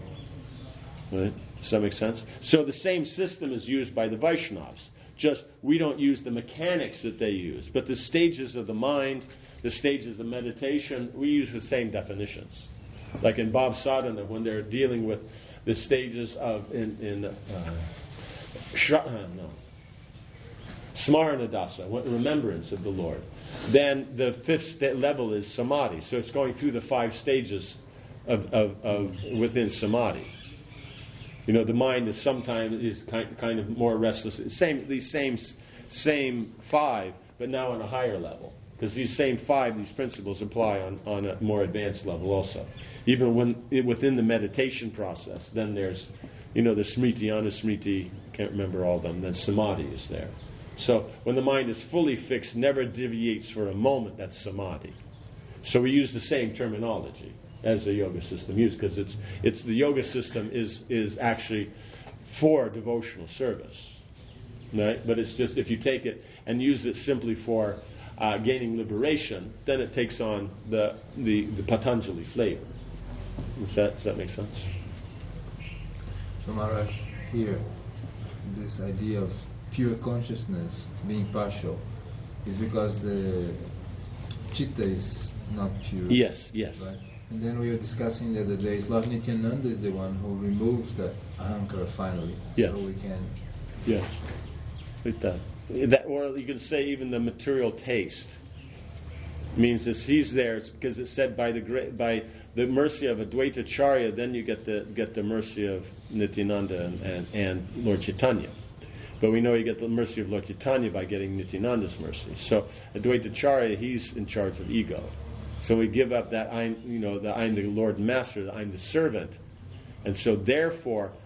Right? Does that make sense? So the same system is used by the Vaishnavas. Just we don't use the mechanics that they use, but the stages of the mind, the stages of meditation, we use the same definitions. Like in Bhav Sadhana, when they're dealing with the stages of in, in uh, shra, uh, no, Smaranadasa, remembrance of the Lord. Then the fifth sta- level is Samadhi. So it's going through the five stages of, of, of within Samadhi. You know, the mind is sometimes is kind, kind of more restless. Same these same same five, but now on a higher level. Because these same five, these principles apply on, on a more advanced level also. Even when within the meditation process, then there's, you know, the smriti, anusmriti, can't remember all of them, then samadhi is there. So when the mind is fully fixed, never deviates for a moment, that's samadhi. So we use the same terminology as the yoga system uses, because it's it's the yoga system is is actually for devotional service. Right? But it's just if you take it and use it simply for Uh, gaining liberation, then it takes on the the, the Patanjali flavor. Does that, does that make sense? So Maharaj, here, this idea of pure consciousness being partial is because the chitta is not pure. Yes, yes. Right? And then we were discussing the other day, Lord Nityananda is the one who removes the ahankara finally. Yes. So we can... Yes. With that. That, or you can say even the material taste means this. He's there it's because it's said by the great, by the mercy of Advaita Charya, then you get the get the mercy of Nityananda and, and, and Lord Chaitanya. But we know you get the mercy of Lord Chaitanya by getting Nityananda's mercy. So Advaita Charya, he's in charge of ego. So we give up that I'm, you know, the I'm the Lord and Master, the I'm the servant, and so therefore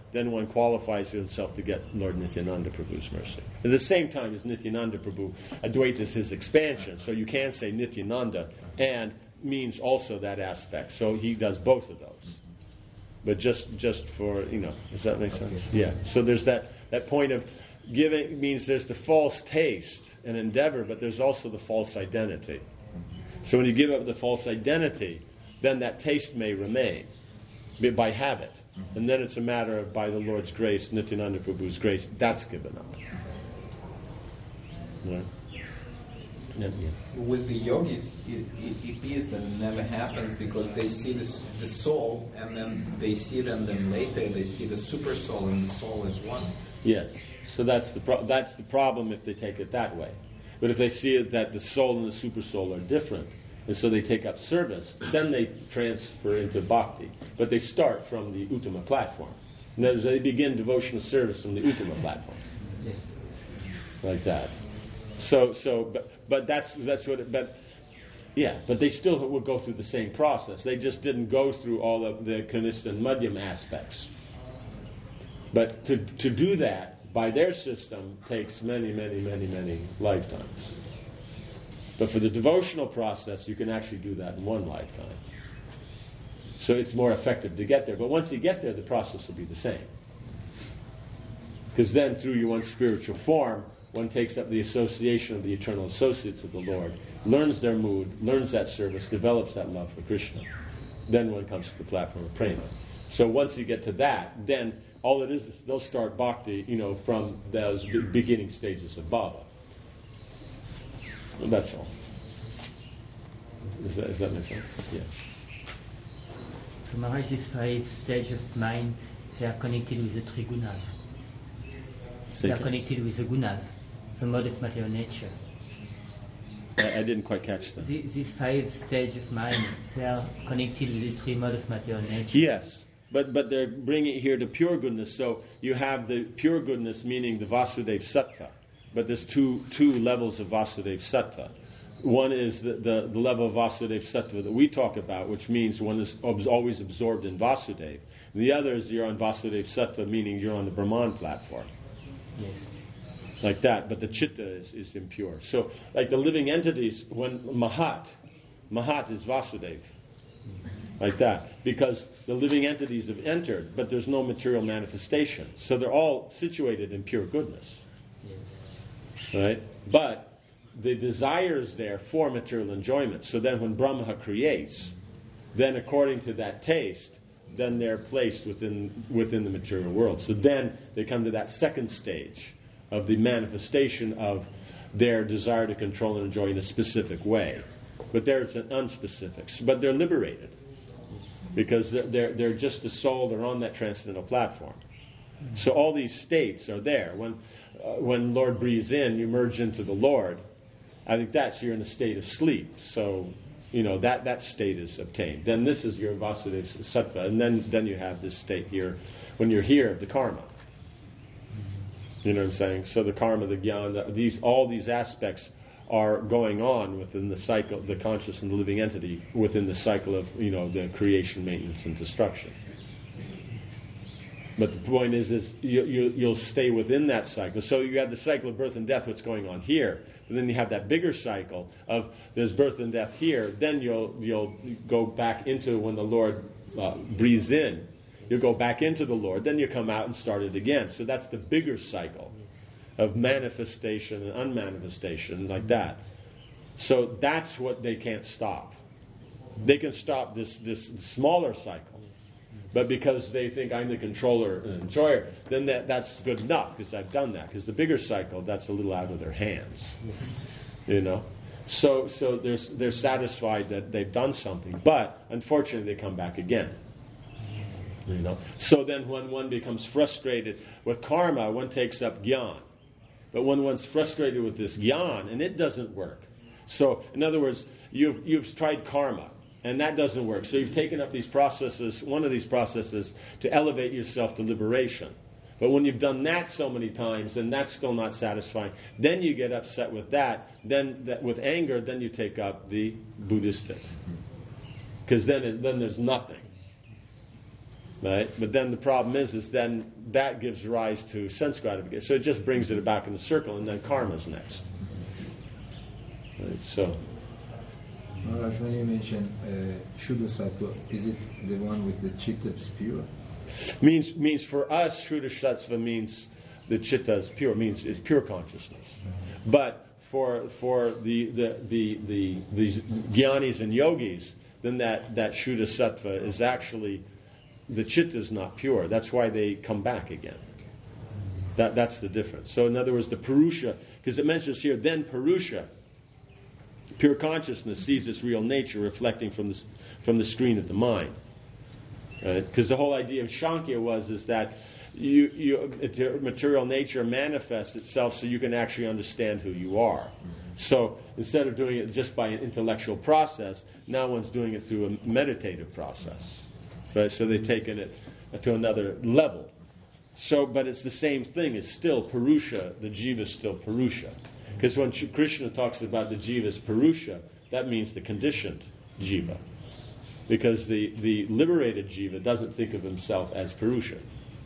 then one qualifies himself to get Lord Nityananda Prabhu's mercy. At the same time as Nityananda Prabhu, Advaita is his expansion, so you can say Nityananda and means also that aspect. So he does both of those. But just just for, you know, does that make sense? Okay. Yeah. So there's that, that point of giving, means there's the false taste and endeavor, but there's also the false identity. So when you give up the false identity, then that taste may remain by habit. And then it's a matter of, by the Lord's grace, Nityananda Prabhu's grace, that's given up. Right? Yeah. With the yogis, it, it, it appears that it never happens because they see the, the soul, and then they see it, and then later they see the super soul, and the soul is one. Yes. So that's the pro- that's the problem if they take it that way. But if they see it that the soul and the super soul are different, and so they take up service, then they transfer into bhakti. But they start from the Uttama platform. In other words, they begin devotional service from the Uttama platform, like that. So, so, but, but that's that's what. It, but yeah, but they still would go through the same process. They just didn't go through all of the Kanishta and Madhyam aspects. But to to do that by their system takes many, many, many, many lifetimes. But for the devotional process, you can actually do that in one lifetime. So it's more effective to get there. But once you get there, the process will be the same. Because then, through your one's spiritual form, one takes up the association of the eternal associates of the Lord, learns their mood, learns that service, develops that love for Krishna. Then one comes to the platform of prema. So once you get to that, then all it is is they'll start bhakti, you know, from those be- beginning stages of bhava. Well, that's all. Does that, does that make sense? Yes. So Maharaj, these five stages of mind, they are connected with the three gunas. They are connected with the gunas, the mode of material nature. I, I didn't quite catch that. The, these five stages of mind, they are connected with the three modes of material nature. Yes, but but they're bringing it here to pure goodness. So you have the pure goodness, meaning the Vasudeva Sattva. But there's two two levels of Vasudeva Sattva. One is the, the, the level of Vasudeva Sattva that we talk about, which means one is always absorbed in Vasudeva. And the other is you're on Vasudeva Sattva, meaning you're on the Brahman platform. Yes. Like that, but the chitta is, is impure. So, like the living entities, when Mahat, Mahat is Vasudeva. Like that. Because the living entities have entered, but there's no material manifestation. So they're all situated in pure goodness. Yes. Right? But the desire is there for material enjoyment. So then when Brahma creates, then according to that taste, then they're placed within within the material world. So then they come to that second stage of the manifestation of their desire to control and enjoy in a specific way. But there it's an unspecific. But they're liberated because they're they're just the soul. They're on that transcendental platform. So all these states are there. When uh, when Lord breathes in, you merge into the Lord. I think that's you're in a state of sleep. So you know that that state is obtained. Then this is your Vasudeva Sattva, and then then you have this state here when you're here of the karma. You know what I'm saying? So the karma, the jnana, these all these aspects are going on within the cycle, the conscious and the living entity within the cycle of you know the creation, maintenance, and destruction. But the point is, is you, you, you'll stay within that cycle. So you have the cycle of birth and death, what's going on here. But then you have that bigger cycle of there's birth and death here. Then you'll you'll go back into when the Lord uh, breathes in. You'll go back into the Lord. Then you come out and start it again. So that's the bigger cycle of manifestation and unmanifestation, like that. So that's what they can't stop. They can stop this this smaller cycle. But because they think I'm the controller and enjoyer, then that, that's good enough because I've done that. Because the bigger cycle, that's a little out of their hands. You know? So so they're, they're satisfied that they've done something. But unfortunately, they come back again. You know? So then when one becomes frustrated with karma, one takes up jnana. But when one's frustrated with this jnana, and it doesn't work. So, in other words, you've you've tried karma. And that doesn't work. So you've taken up these processes, one of these processes, to elevate yourself to liberation. But when you've done that so many times, and that's still not satisfying, then you get upset with that. Then, that, with anger, then you take up the Buddhistic. Because then, it, then there's nothing. right? But then the problem is, is then that gives rise to sense gratification. So it just brings it back in the circle, and then karma's next. Right? So. Maharaj, when you mention uh, Shuddha Sattva, is it the one with the chitta is pure? Means means for us, Shuddha Sattva means the chitta is pure. Means it's pure consciousness. But for for the the the the these jnanis and yogis, then that that Shuddha Sattva is actually the chitta is not pure. That's why they come back again. That that's the difference. So in other words, the Purusha, because it mentions here, then Purusha, pure consciousness sees its real nature reflecting from the from the screen of the mind. Because the whole idea of Sankhya was is that you, you material nature manifests itself so you can actually understand who you are. Mm-hmm. So instead of doing it just by an intellectual process, now one's doing it through a meditative process. Right? So they've taken it to another level. So, but it's the same thing. It's still Purusha. The jiva is still Purusha. Because when Krishna talks about the jiva as Purusha, that means the conditioned jiva. Because the, the liberated jiva doesn't think of himself as Purusha.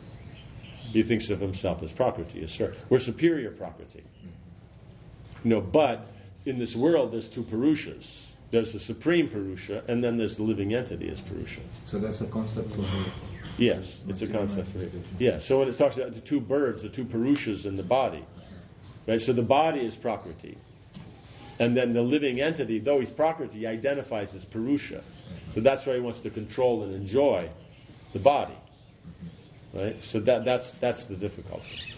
He thinks of himself as Prakriti, as Sir. We're superior Prakriti. You know, but in this world there's two Purushas. There's the supreme Purusha, and then there's the living entity as Purusha. So that's a concept for me. Yes, it's a concept for it. Yeah, so when it talks about the two birds, the two Purushas in the body, right? So the body is Prakriti. And then the living entity, though he's Prakriti, identifies as Purusha. So that's why he wants to control and enjoy the body. Right? So that that's that's the difficulty.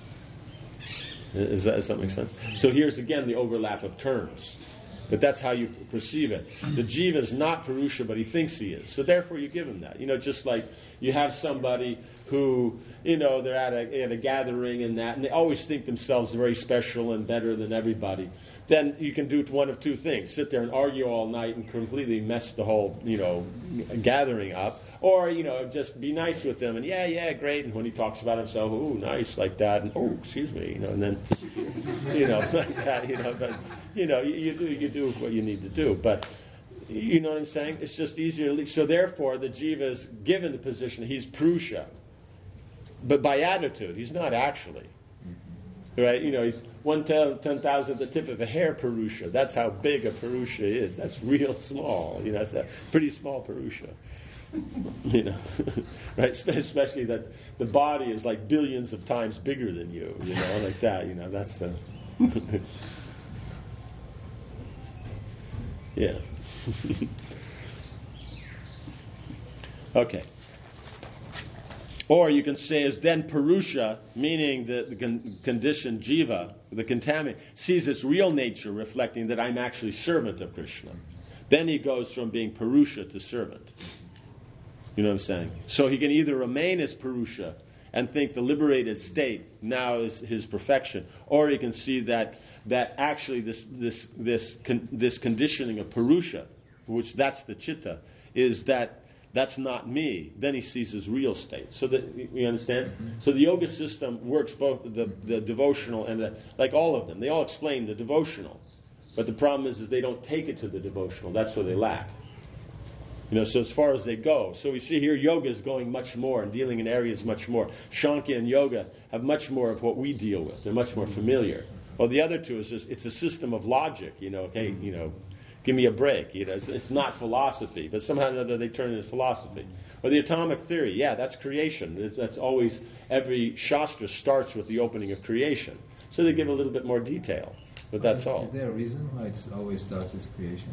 Is that, does that make sense? So here's again the overlap of terms. But that's how you perceive it. The jiva is not Purusha, but he thinks he is. So therefore you give him that. You know, just like you have somebody who, you know, they're at a, at a gathering and that, and they always think themselves very special and better than everybody. Then you can do one of two things. Sit there and argue all night and completely mess the whole, you know, gathering up. Or, you know, just be nice with them and, yeah, yeah, great. And when he talks about himself, ooh, nice, like that. And, oh, excuse me, you know, and then, you know, like that, you know. But, you know, you, you do you do what you need to do. But, you know what I'm saying? It's just easier to leave. So, therefore, the jiva is given the position, he's Purusha. But by attitude, he's not actually. Right? You know, he's one ten thousandth the tip of a hair Purusha. That's how big a Purusha is. That's real small. You know, it's a pretty small Purusha. You know, right? Especially that the body is like billions of times bigger than you. You know, like that. You know, that's the. Yeah. Okay. Or you can say as then Purusha, meaning the, the con- conditioned jiva, the contaminant, sees its real nature reflecting that I'm actually servant of Krishna. Then he goes from being Purusha to servant. You know what I'm saying? So he can either remain as Purusha and think the liberated state now is his perfection, or he can see that that actually this this this con- this conditioning of Purusha, which that's the chitta, is that that's not me. Then he sees his real state. So that you understand. Mm-hmm. So the yoga system works both the the devotional and the like all of them. They all explain the devotional, but the problem is is they don't take it to the devotional. That's where they lack. You know, so as far as they go. So we see here yoga is going much more and dealing in areas much more. Sankhya and yoga have much more of what we deal with. They're much more familiar. Well, the other two is just, it's a system of logic. You know, okay, you know, give me a break. You know, it's, it's not philosophy, but somehow or another they turn it into philosophy. Or the atomic theory, yeah, that's creation. It's, that's always, every Shastra starts with the opening of creation. So they give a little bit more detail, but that's all. Is there a reason why it always starts with creation?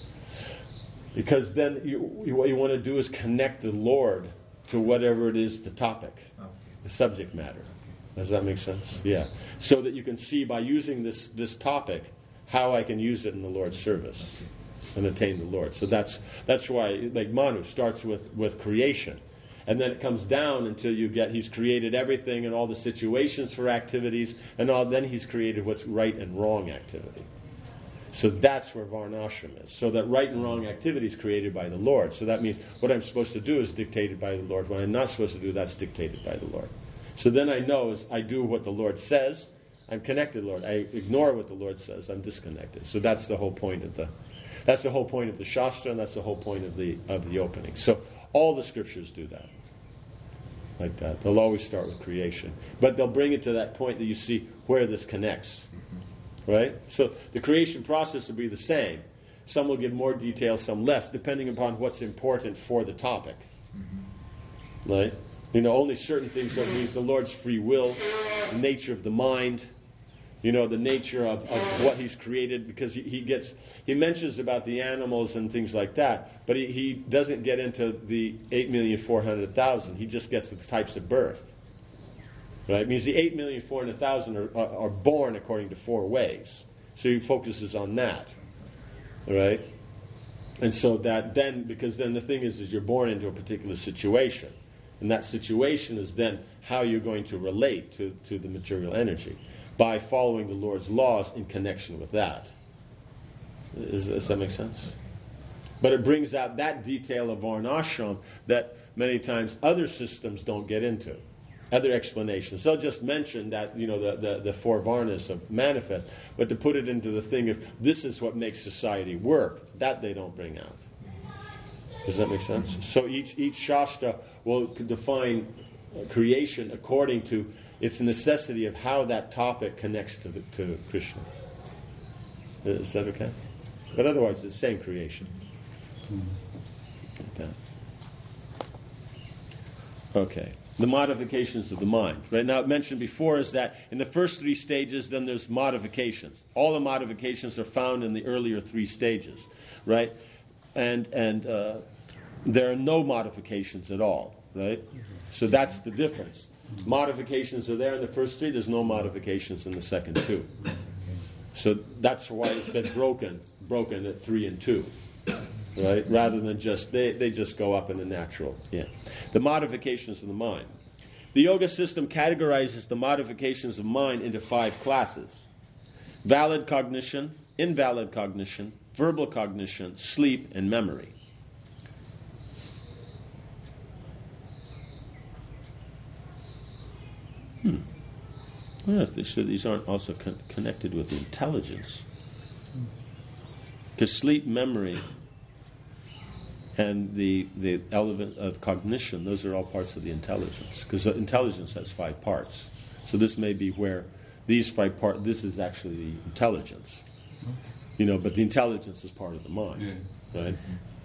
Because then you, you, what you want to do is connect the Lord to whatever it is, the topic, okay. the subject matter. Does that make sense? Yeah. So that you can see by using this, this topic how I can use it in the Lord's service and attain the Lord. So that's that's why, like Manu starts with, with creation. And then it comes down until you get, he's created everything and all the situations for activities, and all, then he's created what's right and wrong activity. So that's where Varnashram is. So that right and wrong activity is created by the Lord. So that means what I'm supposed to do is dictated by the Lord. What I'm not supposed to do, that's dictated by the Lord. So then I know is I do what the Lord says, I'm connected to the Lord. I ignore what the Lord says, I'm disconnected. So that's the whole point of the that's the whole point of the Shastra, and that's the whole point of the of the opening. So all the scriptures do that. like that. They'll always start with creation. But they'll bring it to that point that you see where this connects. Right? So the creation process will be the same. Some will give more detail, some less, depending upon what's important for the topic. Mm-hmm. Right? You know, only certain things are these, the Lord's free will, the nature of the mind, you know, the nature of, of what He's created, because he, he gets, he mentions about the animals and things like that, but he, he doesn't get into the eight million four hundred thousand. He just gets to the types of birth. Right? It means the eight million four hundred thousand are, are, are born according to four ways. So he focuses on that. Right? And so that then, because then the thing is, is you're born into a particular situation. And that situation is then how you're going to relate to, to the material energy by following the Lord's laws in connection with that. Is, does that make sense? But it brings out that detail of Varnashram that many times other systems don't get into. Other explanations. They'll just mention that, you know, the, the, the four varnas of manifest, but to put it into the thing of this is what makes society work, that they don't bring out. Does that make sense? So each each Shastra will define creation according to its necessity of how that topic connects to the, to Krishna. Is that okay? But otherwise, it's the same creation. Like that. Okay. The modifications of the mind. Right now, mentioned before is that in the first three stages, then there's modifications. All the modifications are found in the earlier three stages, right? And and uh, there are no modifications at all, right? So that's the difference. Modifications are there in the first three. There's no modifications in the second two. So that's why it's been broken, broken at three and two. Right? Rather than just, they, they just go up in the natural. Yeah. The modifications of the mind. The yoga system categorizes the modifications of mind into five classes. Valid cognition, invalid cognition, verbal cognition, sleep, and memory. Hmm. Well, so these aren't also con- connected with intelligence. Because sleep, memory, and the the element of cognition, those are all parts of the intelligence. Because intelligence has five parts. So this may be where these five parts, this is actually the intelligence. You know, but the intelligence is part of the mind. Yeah. Right?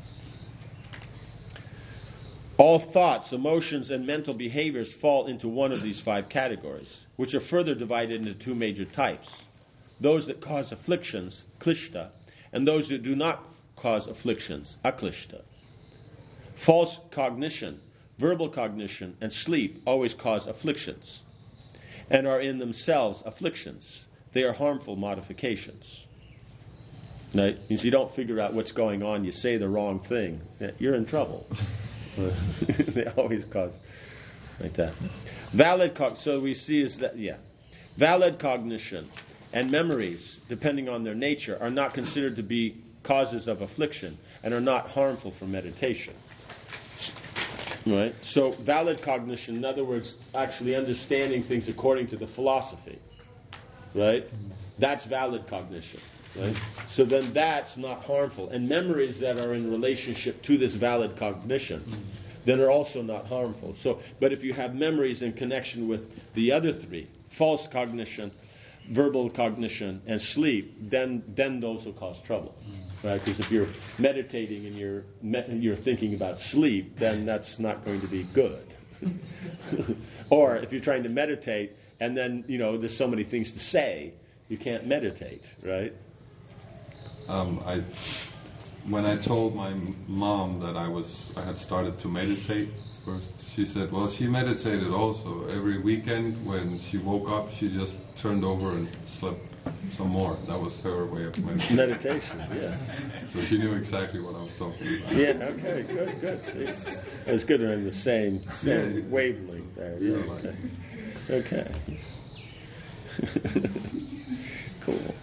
All thoughts, emotions, and mental behaviors fall into one of these five categories, which are further divided into two major types. Those that cause afflictions, klishta, and those that do not cause afflictions, aklishta. False cognition, verbal cognition, and sleep always cause afflictions and are in themselves afflictions. They are harmful modifications. Right? Because you don't figure out what's going on, you say the wrong thing, you're in trouble. They always cause like that. Valid cog- so we see is that yeah. Valid cognition and memories, depending on their nature, are not considered to be causes of affliction and are not harmful for meditation. Right? So valid cognition, in other words, actually understanding things according to the philosophy. Right? That's valid cognition. Right? So then that's not harmful. And memories that are in relationship to this valid cognition then are also not harmful. So, but if you have memories in connection with the other three, false cognition, verbal cognition, and sleep, then then those will cause trouble. Right? Because if you're meditating and you're me- you're thinking about sleep, then that's not going to be good. Or if you're trying to meditate and then, you know, there's so many things to say, you can't meditate, right? Um, I, when I told my mom that I was, I had started to meditate first, she said, "Well, she meditated also. Every weekend when she woke up, she just turned over and slept some more." That was her way of meditating. Meditation, yes. So she knew exactly what I was talking about. Yeah. Okay. Good. Good. See, it's good we're in the same same Yeah. wavelength there. Yeah. Okay. Okay. Cool.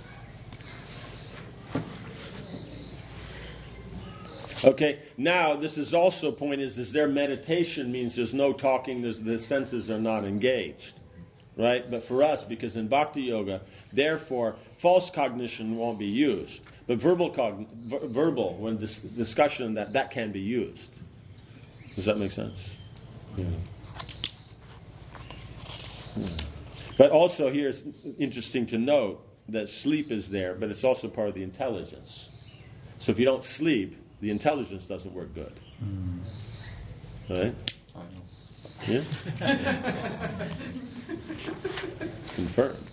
Okay, now this is also a point is, is their meditation means there's no talking, there's, the senses are not engaged, right? But for us, because in Bhakti Yoga, therefore, false cognition won't be used. But verbal, cogn- ver- verbal when dis- discussion, that, that can be used. Does that make sense? Yeah. But also here it's interesting to note that sleep is there, but it's also part of the intelligence. So if you don't sleep, the intelligence doesn't work good. Mm. Right? I know. Yeah? Confirmed.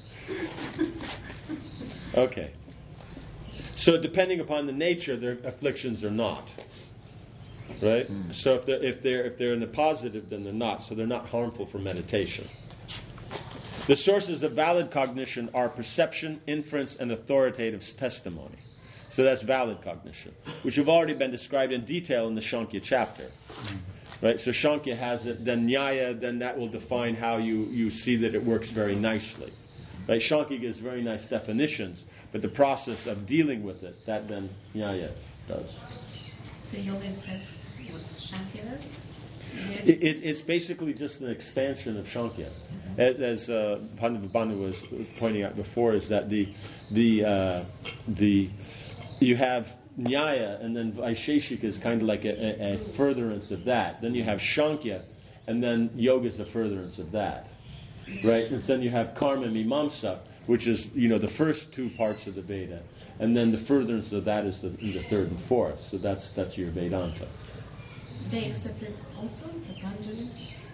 Okay. So depending upon the nature, their afflictions are not. Right? Mm. So if they're, if they're if they're in the positive, then they're not. So they're not harmful for meditation. The sources of valid cognition are perception, inference, and authoritative testimony. So that's valid cognition, which have already been described in detail in the Shankya chapter. Mm-hmm. Right? So Shankya has it, then Nyaya, then that will define how you, you see that it works very nicely. Right? Shankya gives very nice definitions, but the process of dealing with it, that then Nyaya does. So yoga accepts what Shankya does? It, it, it's basically just an expansion of Shankya. As, as uh, Pandava was, was pointing out before, is that the the uh, the you have Nyaya, and then Vaisheshika is kind of like a, a, a furtherance of that. Then you have Shankya, and then Yoga is a furtherance of that, right? And then you have Karma Mimamsa, which is, you know, the first two parts of the Veda, and then the furtherance of that is the, the third and fourth. So that's that's your Vedanta. They accept it also, the Patanjali?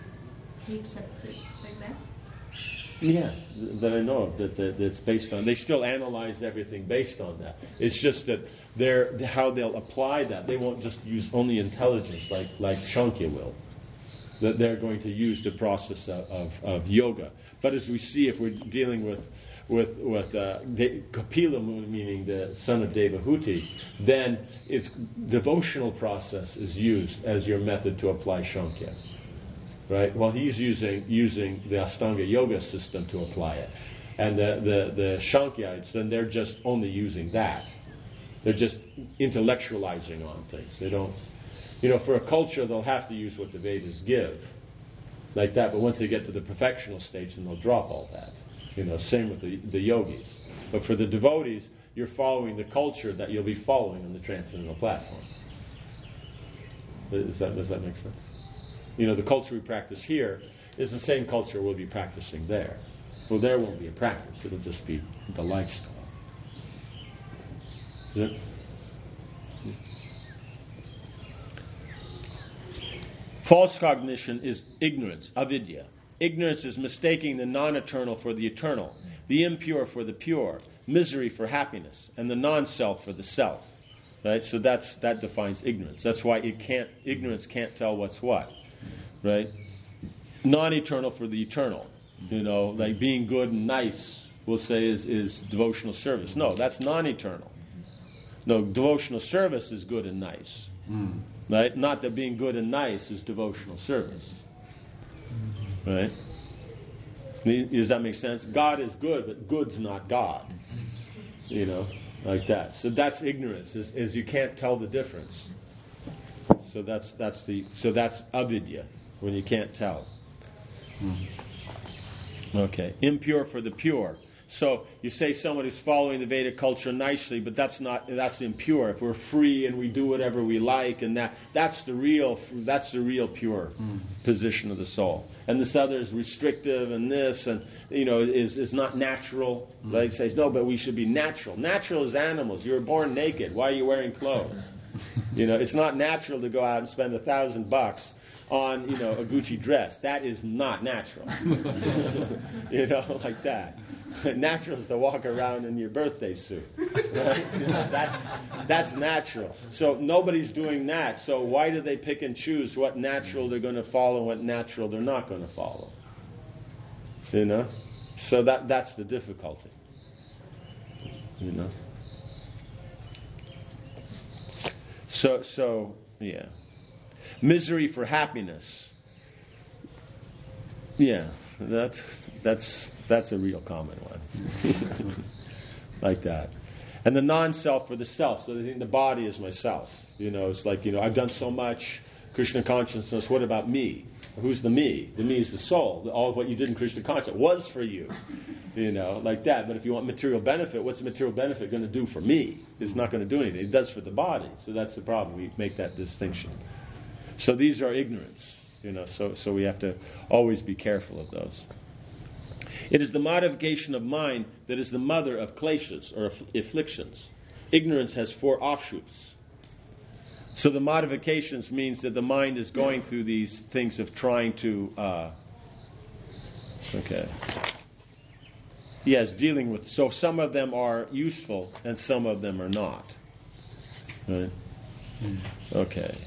He accepts it like that? Yeah, that I know of, that, that that's based on. They still analyze everything based on that. It's just that they're how they'll apply that. They won't just use only intelligence like like Shankya will. That they're going to use the process of, of, of yoga. But as we see, if we're dealing with with with uh, De- Kapila, meaning the son of Devahuti, then its devotional process is used as your method to apply Shankya. Right? Well, he's using using the Astanga Yoga system to apply it. And the, the, the Shankyites, then they're just only using that. They're just intellectualizing on things. They don't, you know, for a culture, they'll have to use what the Vedas give, like that. But once they get to the perfectional stage, then they'll drop all that. You know, same with the, the yogis. But for the devotees, you're following the culture that you'll be following on the Transcendental platform. Does that, does that make sense? You know, the culture we practice here is the same culture we'll be practicing there. Well, there won't be a practice. It'll just be the lifestyle. Is it? False cognition is ignorance, avidya. Ignorance is mistaking the non-eternal for the eternal, the impure for the pure, misery for happiness, and the non-self for the self. Right? So that's that defines ignorance. That's why it can't ignorance can't tell what's what. Right? Non-eternal for the eternal. You know, like being good and nice, we'll say, is, is devotional service. No, that's non-eternal. No, devotional service is good and nice. Mm. Right? Not that being good and nice is devotional service. Right? Does that make sense? God is good, but good's not God. You know, like that. So that's ignorance, is, is you can't tell the difference. So that's that's the so that's avidya, when you can't tell. Mm-hmm. Okay. Impure for the pure. So you say someone is following the Vedic culture nicely, but that's not that's impure. If we're free and we do whatever we like, and that that's the real that's the real pure mm. position of the soul. And this other is restrictive, and this and you know is is not natural. Mm. Right? He says no, but we should be natural. Natural as animals. You were born naked. Why are you wearing clothes? You know, it's not natural to go out and spend a thousand bucks on, you know, a Gucci dress. That is not natural. You know, like that. Natural is to walk around in your birthday suit. Right? You know, that's that's natural. So nobody's doing that. So why do they pick and choose what natural they're going to follow and what natural they're not going to follow? You know? So that that's the difficulty. You know? So, so, yeah. Misery for happiness. Yeah, that's that's that's a real common one. Like that. And the non-self for the self. So they think the body is myself. You know, it's like, you know, I've done so much Krishna consciousness. What about me? Who's the me? The me is the soul. All of what you did in Krishna consciousness was for you. You know, like that. But if you want material benefit, what's the material benefit going to do for me? It's not going to do anything. It does for the body. So that's the problem. We make that distinction. So these are ignorance. You know, so so we have to always be careful of those. It is the modification of mind that is the mother of kleshas, or aff- afflictions. Ignorance has four offshoots. So the modifications means that the mind is going through these things of trying to, uh, okay, yes, dealing with, so some of them are useful and some of them are not. Right? Okay.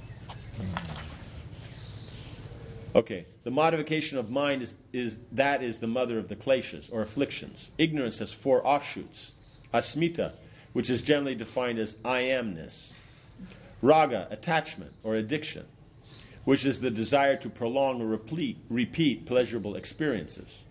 Okay, the modification of mind is, is that is the mother of the kleshas, or afflictions. Ignorance has four offshoots. Asmita, which is generally defined as I amness. Raga, attachment or addiction, which is the desire to prolong or repeat, repeat pleasurable experiences.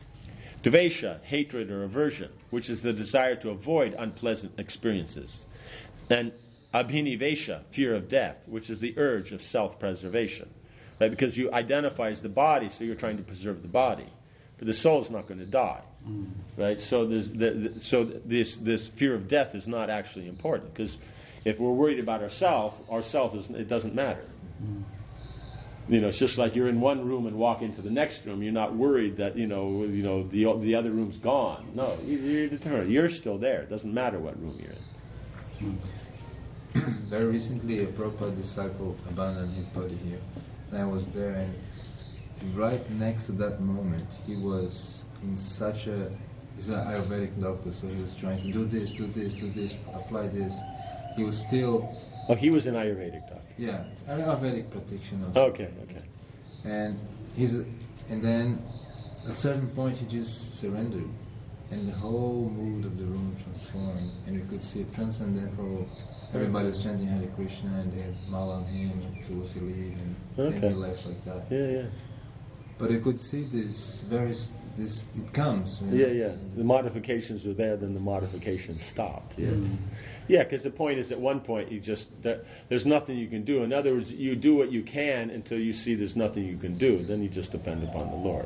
Dvesha, hatred or aversion, which is the desire to avoid unpleasant experiences. And abhinivesha, fear of death, which is the urge of self-preservation. Right? Because you identify as the body, so you're trying to preserve the body. But the soul is not going to die. Mm. Right? So, there's the, the, so this, this fear of death is not actually important, because if we're worried about ourselves, ourself is, it doesn't matter. Mm. You know, it's just like you're in one room and walk into the next room. You're not worried that, you know, you know the the other room's gone. No, you're determined. You're still there. It doesn't matter what room you're in. Mm. Very recently, a Prabhupada disciple abandoned his body here. And I was there, and right next to that moment, he was in such a... He's an Ayurvedic doctor, so he was trying to do this, do this, do this, apply this. He was still... Oh, he was an Ayurvedic doctor. Yeah, an Ayurvedic practitioner. Okay, okay. And he's, and then at a certain point he just surrendered, and the whole mood of the room transformed, and we could see a transcendental. Everybody was chanting Hare Krishna, and they had mala on him, and Tulsi leaf, and okay. then he left like that. Yeah, yeah. But I could see this very, this it comes. You know? Yeah, yeah. The modifications were there, then the modifications stopped. Yeah, mm. Yeah. Because the point is, at one point, you just there, there's nothing you can do. In other words, you do what you can until you see there's nothing you can do. Then you just depend upon the Lord.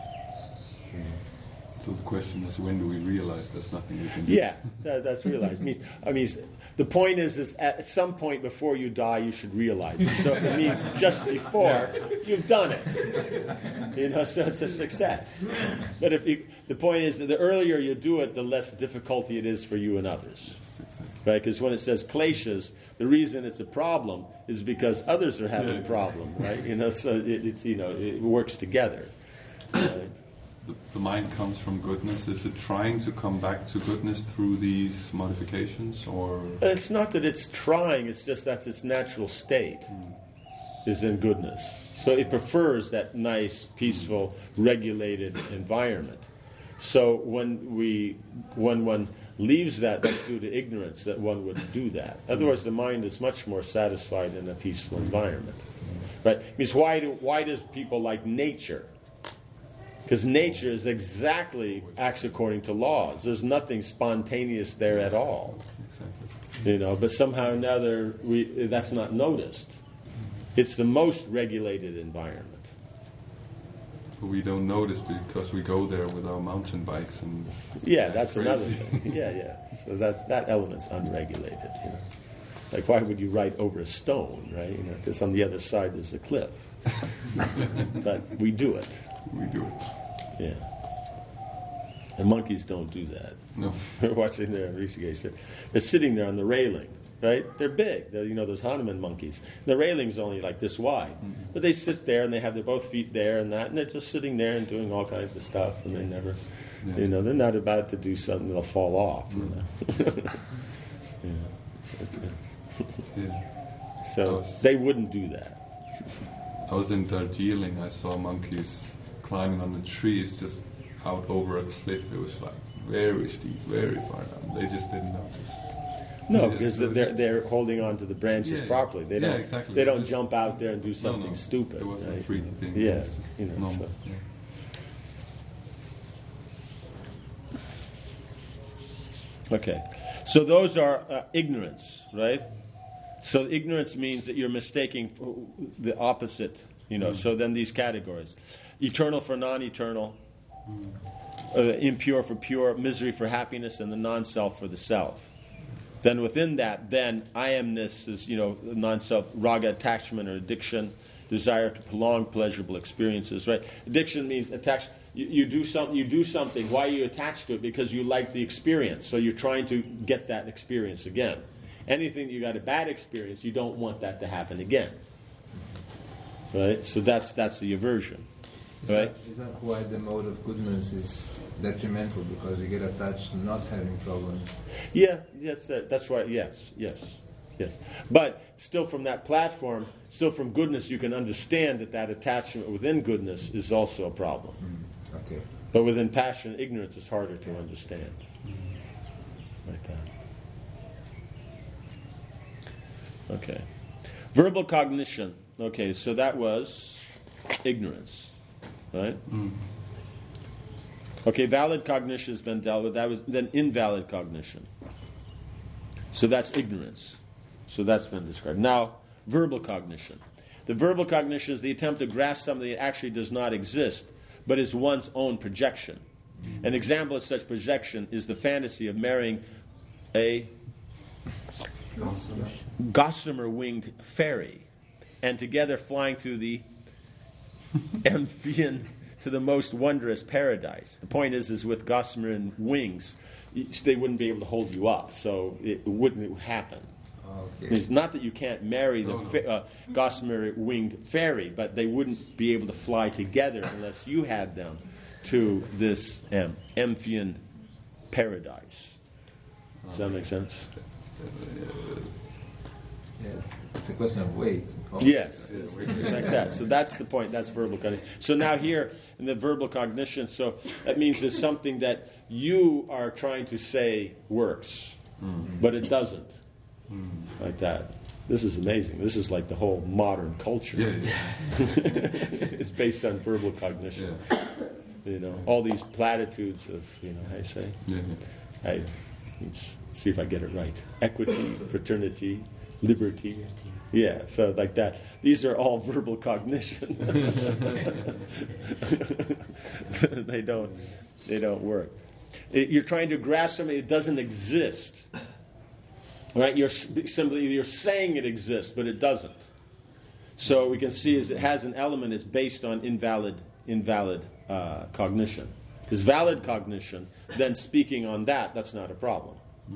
Mm. So the question is, when do we realize there's nothing we can do? Yeah, that, that's realized. means, I mean, the point is, is at some point before you die, you should realize it. So if it means just before, you've done it. You know, so it's a success. But if you, the point is that the earlier you do it, the less difficulty it is for you and others. Right? Because when it says kleshas, the reason it's a problem is because others are having a problem, right? You know, so it, it's you know it works together. Right? The, the mind comes from goodness. Is it trying to come back to goodness through these modifications, or? It's not that it's trying. It's just that's its natural state, mm. is in goodness. So it prefers that nice, peaceful, regulated environment. So when we, when one leaves that, that's due to ignorance that one would do that. Otherwise, the mind is much more satisfied in a peaceful environment. Right? Because why do why does people like nature? Because nature is exactly acts according to laws. There's nothing spontaneous there at all. Exactly. You know, but somehow or another, we, that's not noticed. It's the most regulated environment. We don't notice because we go there with our mountain bikes and. Yeah, that's crazy. Another thing. Yeah, yeah. So that's that element's unregulated. You know, like why would you ride over a stone, right? You know, because on the other side there's a cliff. But we do it. We do it. Yeah. And monkeys don't do that. No. We're watching there in Rishikesh. They're, they're sitting there on the railing, right? They're big. They're, you know, those Hanuman monkeys. The railing's only like this wide. Mm-hmm. But they sit there and they have their both feet there and that, and they're just sitting there and doing all kinds of stuff, and they never, yeah. you know, they're not about to do something that'll fall off, you know. yeah. yeah. So was, they wouldn't do that. I was in Darjeeling. I saw monkeys climbing on the trees just out over a cliff. It was like very steep, very far down. They just didn't notice. No, they because they're they're holding on to the branches yeah, properly. They don't yeah, exactly. they don't just, jump out there and do something no, no. stupid. It wasn't right? a free thing. Yeah, it was just you know. normal. So. Yeah. Okay, so those are uh, ignorance, right? So ignorance means that you're mistaking the opposite, you know. Mm. So then these categories: eternal for non-eternal, mm. uh, impure for pure, misery for happiness, and the non-self for the self. Then within that, then I amness is, you know, non-self, raga, attachment or addiction, desire to prolong pleasurable experiences. Right? Addiction means attached. You, you do something. You do something. Why are you attached to it? Because you like the experience. So you're trying to get that experience again. Anything you got a bad experience, you don't want that to happen again. Right? So that's that's the aversion. Is, right? that, is that why the mode of goodness is detrimental? Because you get attached to not having problems. Yeah, yes, that, that's why. Yes, yes, yes. But still, from that platform, still from goodness, you can understand that that attachment within goodness is also a problem. Mm. Okay. But within passion, ignorance is harder to understand. Like that. Okay. Verbal cognition. Okay, so that was ignorance, right? Mm. Okay, valid cognition has been dealt with. That was then invalid cognition. So that's ignorance. So that's been described. Now, verbal cognition. The verbal cognition is the attempt to grasp something that actually does not exist, but is one's own projection. Mm. An example of such projection is the fantasy of marrying a gossamer-winged fairy, and together flying through the Empyrean to the most wondrous paradise. The point is, is with gossamer and wings, they wouldn't be able to hold you up, so it wouldn't happen. Okay. It's not that you can't marry the No, no. fa- uh, gossamer-winged fairy, but they wouldn't be able to fly together unless you had them to this um, Empyrean paradise. Does that make sense? Yes. It's a question of weight. Oh. Yes, it's like that. So that's the point. That's verbal cognition. So now here in the verbal cognition, so that means there's something that you are trying to say works, Mm. but it doesn't. Mm. Like that. This is amazing. This is like the whole modern culture. Yeah, yeah. It's based on verbal cognition. Yeah. You know, all these platitudes of, you know, how you say, Yeah, yeah. I let's see if I get it right. Equity, fraternity, liberty. Yeah, so like that. These are all verbal cognition. they don't they don't work. It, you're trying to grasp something that doesn't exist. Right? You're simply you're saying it exists, but it doesn't. So we can see is it has an element is based on invalid invalid uh, cognition. Because valid cognition, then speaking on that, that's not a problem.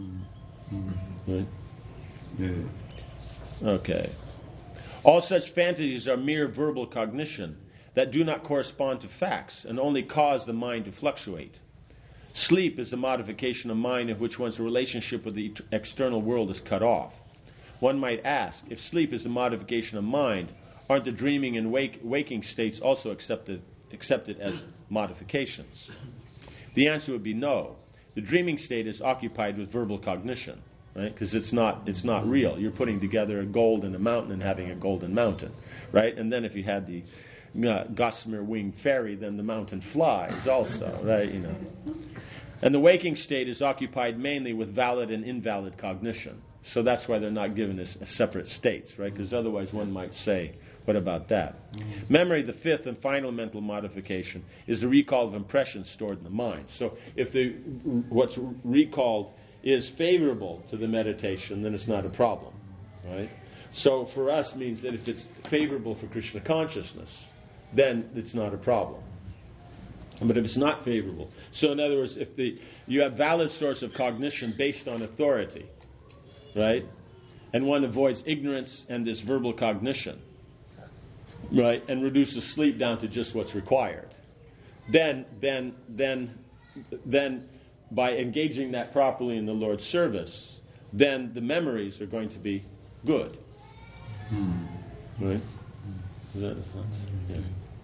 Mm. Right? Yeah, yeah. Okay. All such fantasies are mere verbal cognition that do not correspond to facts and only cause the mind to fluctuate. Sleep is the modification of mind in which one's relationship with the external world is cut off. One might ask, if sleep is the modification of mind, aren't the dreaming and wake, waking states also accepted, accepted as modifications? The answer would be no. The dreaming state is occupied with verbal cognition, right? Because it's not it's not real. You're putting together a gold and a mountain and having a golden mountain, right? And then if you had the uh, gossamer winged fairy, then the mountain flies also, right? You know. And the waking state is occupied mainly with valid and invalid cognition. So that's why they're not given as, as separate states, right? Because otherwise one might say, what about that? Mm-hmm. Memory, the fifth and final mental modification, is the recall of impressions stored in the mind. So if the what's recalled is favorable to the meditation, then it's not a problem, right? So for us means that if it's favorable for Krishna consciousness, then it's not a problem. But if it's not favorable, so in other words, if the you have valid source of cognition based on authority, right, and one avoids ignorance and this verbal cognition, right, and reduces sleep down to just what's required, then then then then by engaging that properly in the Lord's service, then the memories are going to be good, Mm. right? Is that, yeah.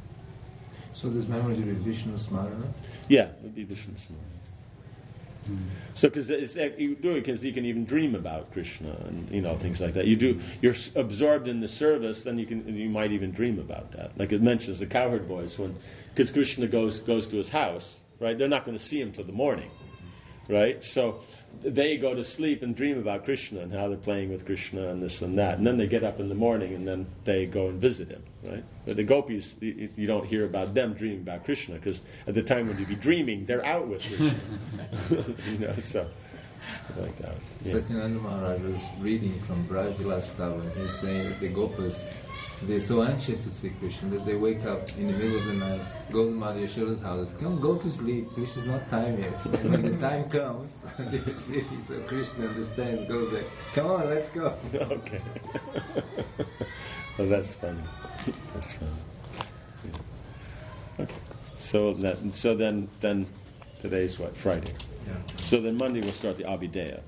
So this memory will be Vishnu Smarana? Yeah, it would be Vishnu Smarana. Mm. So, because you do it because you can even dream about Krishna and you know things like that. You do. You're absorbed in the service, then you can. You might even dream about that. Like it mentions the cowherd boys when, because Krishna goes goes to his house, right? They're not going to see him till the morning, right? So they go to sleep and dream about Krishna and how they're playing with Krishna and this and that, and then they get up in the morning and then they go and visit him, right? But the gopis, you, you don't hear about them dreaming about Krishna because at the time when you be dreaming, they're out with Krishna, you know. So like that. Yeah. Satyananda Maharaj was reading from Braj Vilas Tava, and he's saying that the gopas they're so anxious to see Krishna that they wake up in the middle of the night, go to Mother Yashoda's house, come, go to sleep, Krishna's not time yet. And when the time comes, they're sleeping, so Krishna understands, goes there, come on, let's go. Okay. Well, that's funny. That's funny. Yeah. Okay. So that, so then, then today's what? Friday. Yeah. So then Monday we'll start the Abhideya.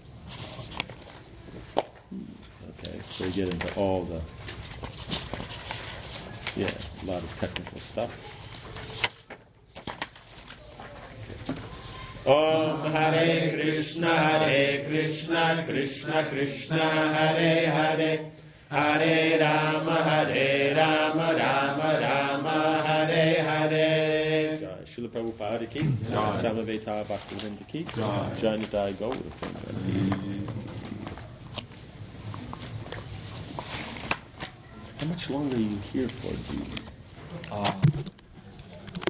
Okay, so you get into all the, yeah, a lot of technical stuff. Om Hare Krishna, Hare Krishna, Krishna Krishna, Hare Hare, Hare Rama, Hare Rama, Rama Rama, Hare Hare. Jai Srila Prabhupada ki, Jai Samaveta Bhaktivinoda ki, Jai Nitai Gaura ki. How much longer are you here for, G? Uh,